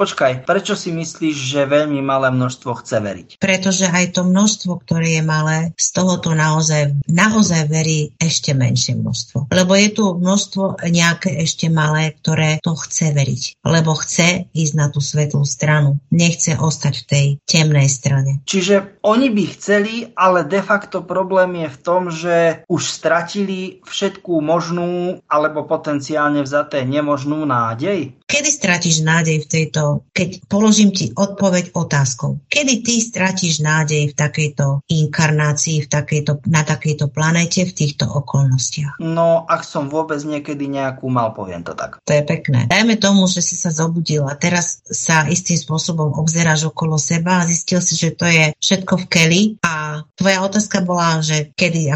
myslíš, že veľmi malé množstvo chce veriť? Pretože aj to množstvo, ktoré je malé, z tohoto naozaj verí ešte menšie množstvo. Lebo je tu množstvo nejaké ešte malé, ktoré to chce veriť. Lebo chce ísť na tú svetlú stranu. Nechce ostať v tej temnej strane. Čiže oni by chceli, ale de facto problém je v tom, že už stratili všetkú možnú alebo potenciálne vzaté nemožnú nádej? Kedy stratíš nádej v tejto, keď položím ti odpoveď otázkou, kedy ty stratíš nádej v takejto inkarnácii, na takejto planéte, v týchto okolnostiach? No, ak som vôbec niekedy nejakú mal, poviem to tak. To je pekné. Dajme tomu, že si sa zobudil a teraz sa istým spôsobom obzeráš okolo seba a zistil si, že to je všetko v keli a tvoja otázka bola, že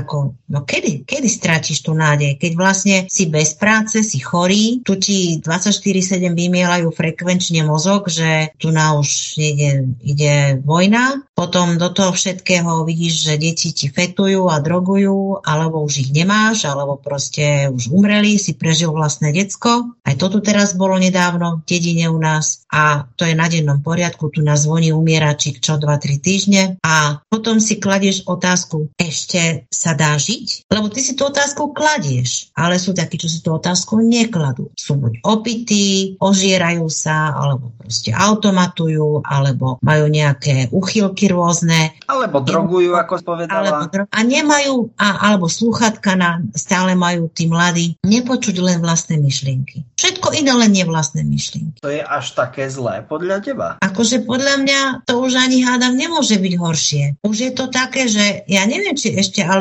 kedy stratíš tú nádej? Keď vlastne si bez práce, si chorý, tu ti 24/7 vymielajú frekvenčne mozog, že tu na už ide vojna, potom do toho všetkého vidíš, že deti ti fetujú a drogujú, alebo už ich nemáš, alebo proste už umreli, si prežil vlastné decko. Aj to tu teraz bolo nedávno v dedine u nás a to je na dennom poriadku, tu nás zvoní umieračik čo 2-3 týždne a potom si kladieš otázku, ešte sa dá žiť? Lebo ty si tú otázku kladieš, ale sú takí, čo si tú otázku nekladú. Sú buď opití, ožierajú sa, alebo proste automatujú, alebo majú nejaké uchylky rôzne. Alebo drogujú, ako povedala. Alebo slúchatka stále majú tí mladí nepočuť len vlastné myšlienky. Všetko iné, len nie vlastné myšlienky. To je až také zlé podľa teba? Akože podľa mňa to už ani hádam nemôže byť horšie. Už je to také, že ja neviem, či ešte ale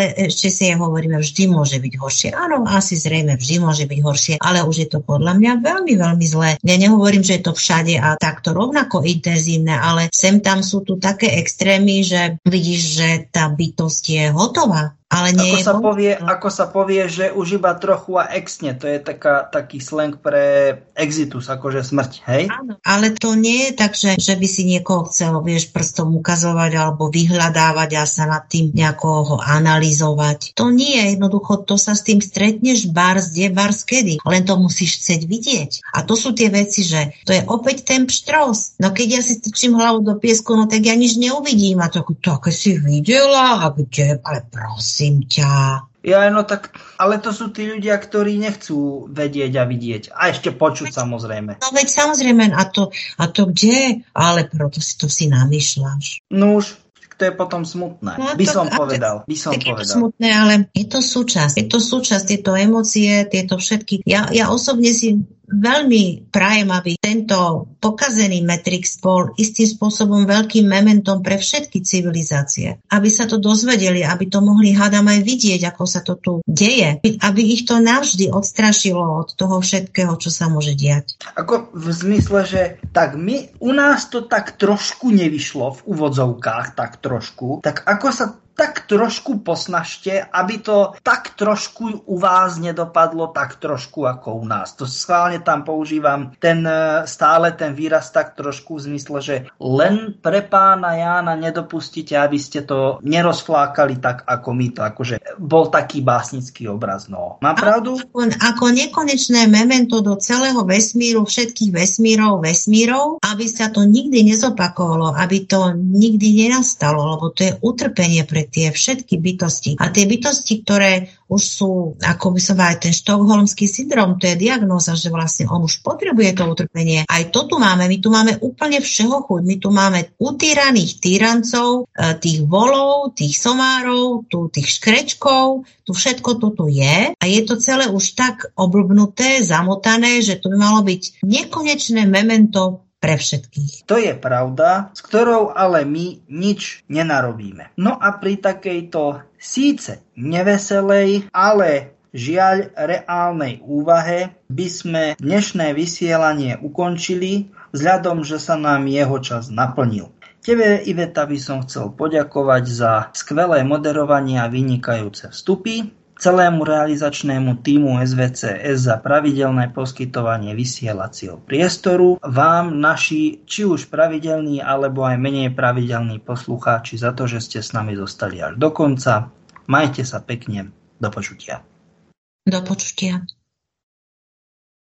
ale ešte si hovoríme, vždy môže byť horšie. Áno, asi zrejme vždy môže byť horšie, ale už je to podľa mňa veľmi, veľmi zlé. Ja nehovorím, že je to všade a takto rovnako intenzívne, ale sem tam sú tu také extrémy, že vidíš, že tá bytosť je hotová. Ale nie ako sa povie, že už iba trochu a exne, to je taký slang pre exitus, akože smrť, hej? Áno, ale to nie je tak, že by si niekoho chcel, prstom ukazovať alebo vyhľadávať a sa nad tým nejako ho analyzovať. To nie, jednoducho to sa s tým stretneš bars kedy, len to musíš chcieť vidieť. A to sú tie veci, že to je opäť ten pštros. No keď ja si strčím hlavu do piesku, no tak ja nič neuvidím. A to také si videla, a kde, ale prosím ťa. Ja, no tak, ale to sú tí ľudia, ktorí nechcú vedieť a vidieť. A ešte počuť, samozrejme. No veď samozrejme, a to kde? Ale proto si to si namýšľaš. No už, to je potom smutné. No by som povedal. Je to smutné, ale je to súčasť, tieto emócie, tieto všetky. Ja osobne si veľmi prajem, aby tento pokazený Matrix bol istým spôsobom veľkým mementom pre všetky civilizácie. Aby sa to dozvedeli, aby to mohli hádam aj vidieť, ako sa to tu deje. Aby ich to navždy odstrašilo od toho všetkého, čo sa môže diať. Ako v zmysle, že tak u nás to tak trošku nevyšlo v úvodzovkách, tak ako sa tak trošku posnažte, aby to tak trošku u vás nedopadlo tak trošku ako u nás. To schválne tam používam stále ten výraz tak trošku v zmysle, že len pre pána Jána nedopustíte, aby ste to nerozflákali tak ako my to. Akože bol taký básnický obraz. No. Mám pravdu? Ako nekonečné memento do celého vesmíru, všetkých vesmírov, aby sa to nikdy nezopakovalo, aby to nikdy nenastalo, lebo to je utrpenie pre tie všetky bytosti. A tie bytosti, ktoré už sú, ako by som povedal, ten štokholmský syndrom, to je diagnóza, že vlastne on už potrebuje to utrpenie. Aj to tu máme. My tu máme úplne všeho chuť. My tu máme utýraných týrancov, tých volov, tých somárov, tých škrečkov, tu všetko to tu je. A je to celé už tak oblbnuté, zamotané, že to by malo byť nekonečné memento pre všetkých. To je pravda, s ktorou ale my nič nenarobíme. No a pri takejto síce neveselej, ale žiaľ reálnej úvahe by sme dnešné vysielanie ukončili, vzhľadom, že sa nám jeho čas naplnil. Tebe, Iveta, by som chcel poďakovať za skvelé moderovanie a vynikajúce vstupy, celému realizačnému tímu SVCS za pravidelné poskytovanie vysielacieho priestoru, vám, naši, či už pravidelní, alebo aj menej pravidelní poslucháči, za to, že ste s nami zostali až do konca. Majte sa pekne. Do počutia. Do počutia.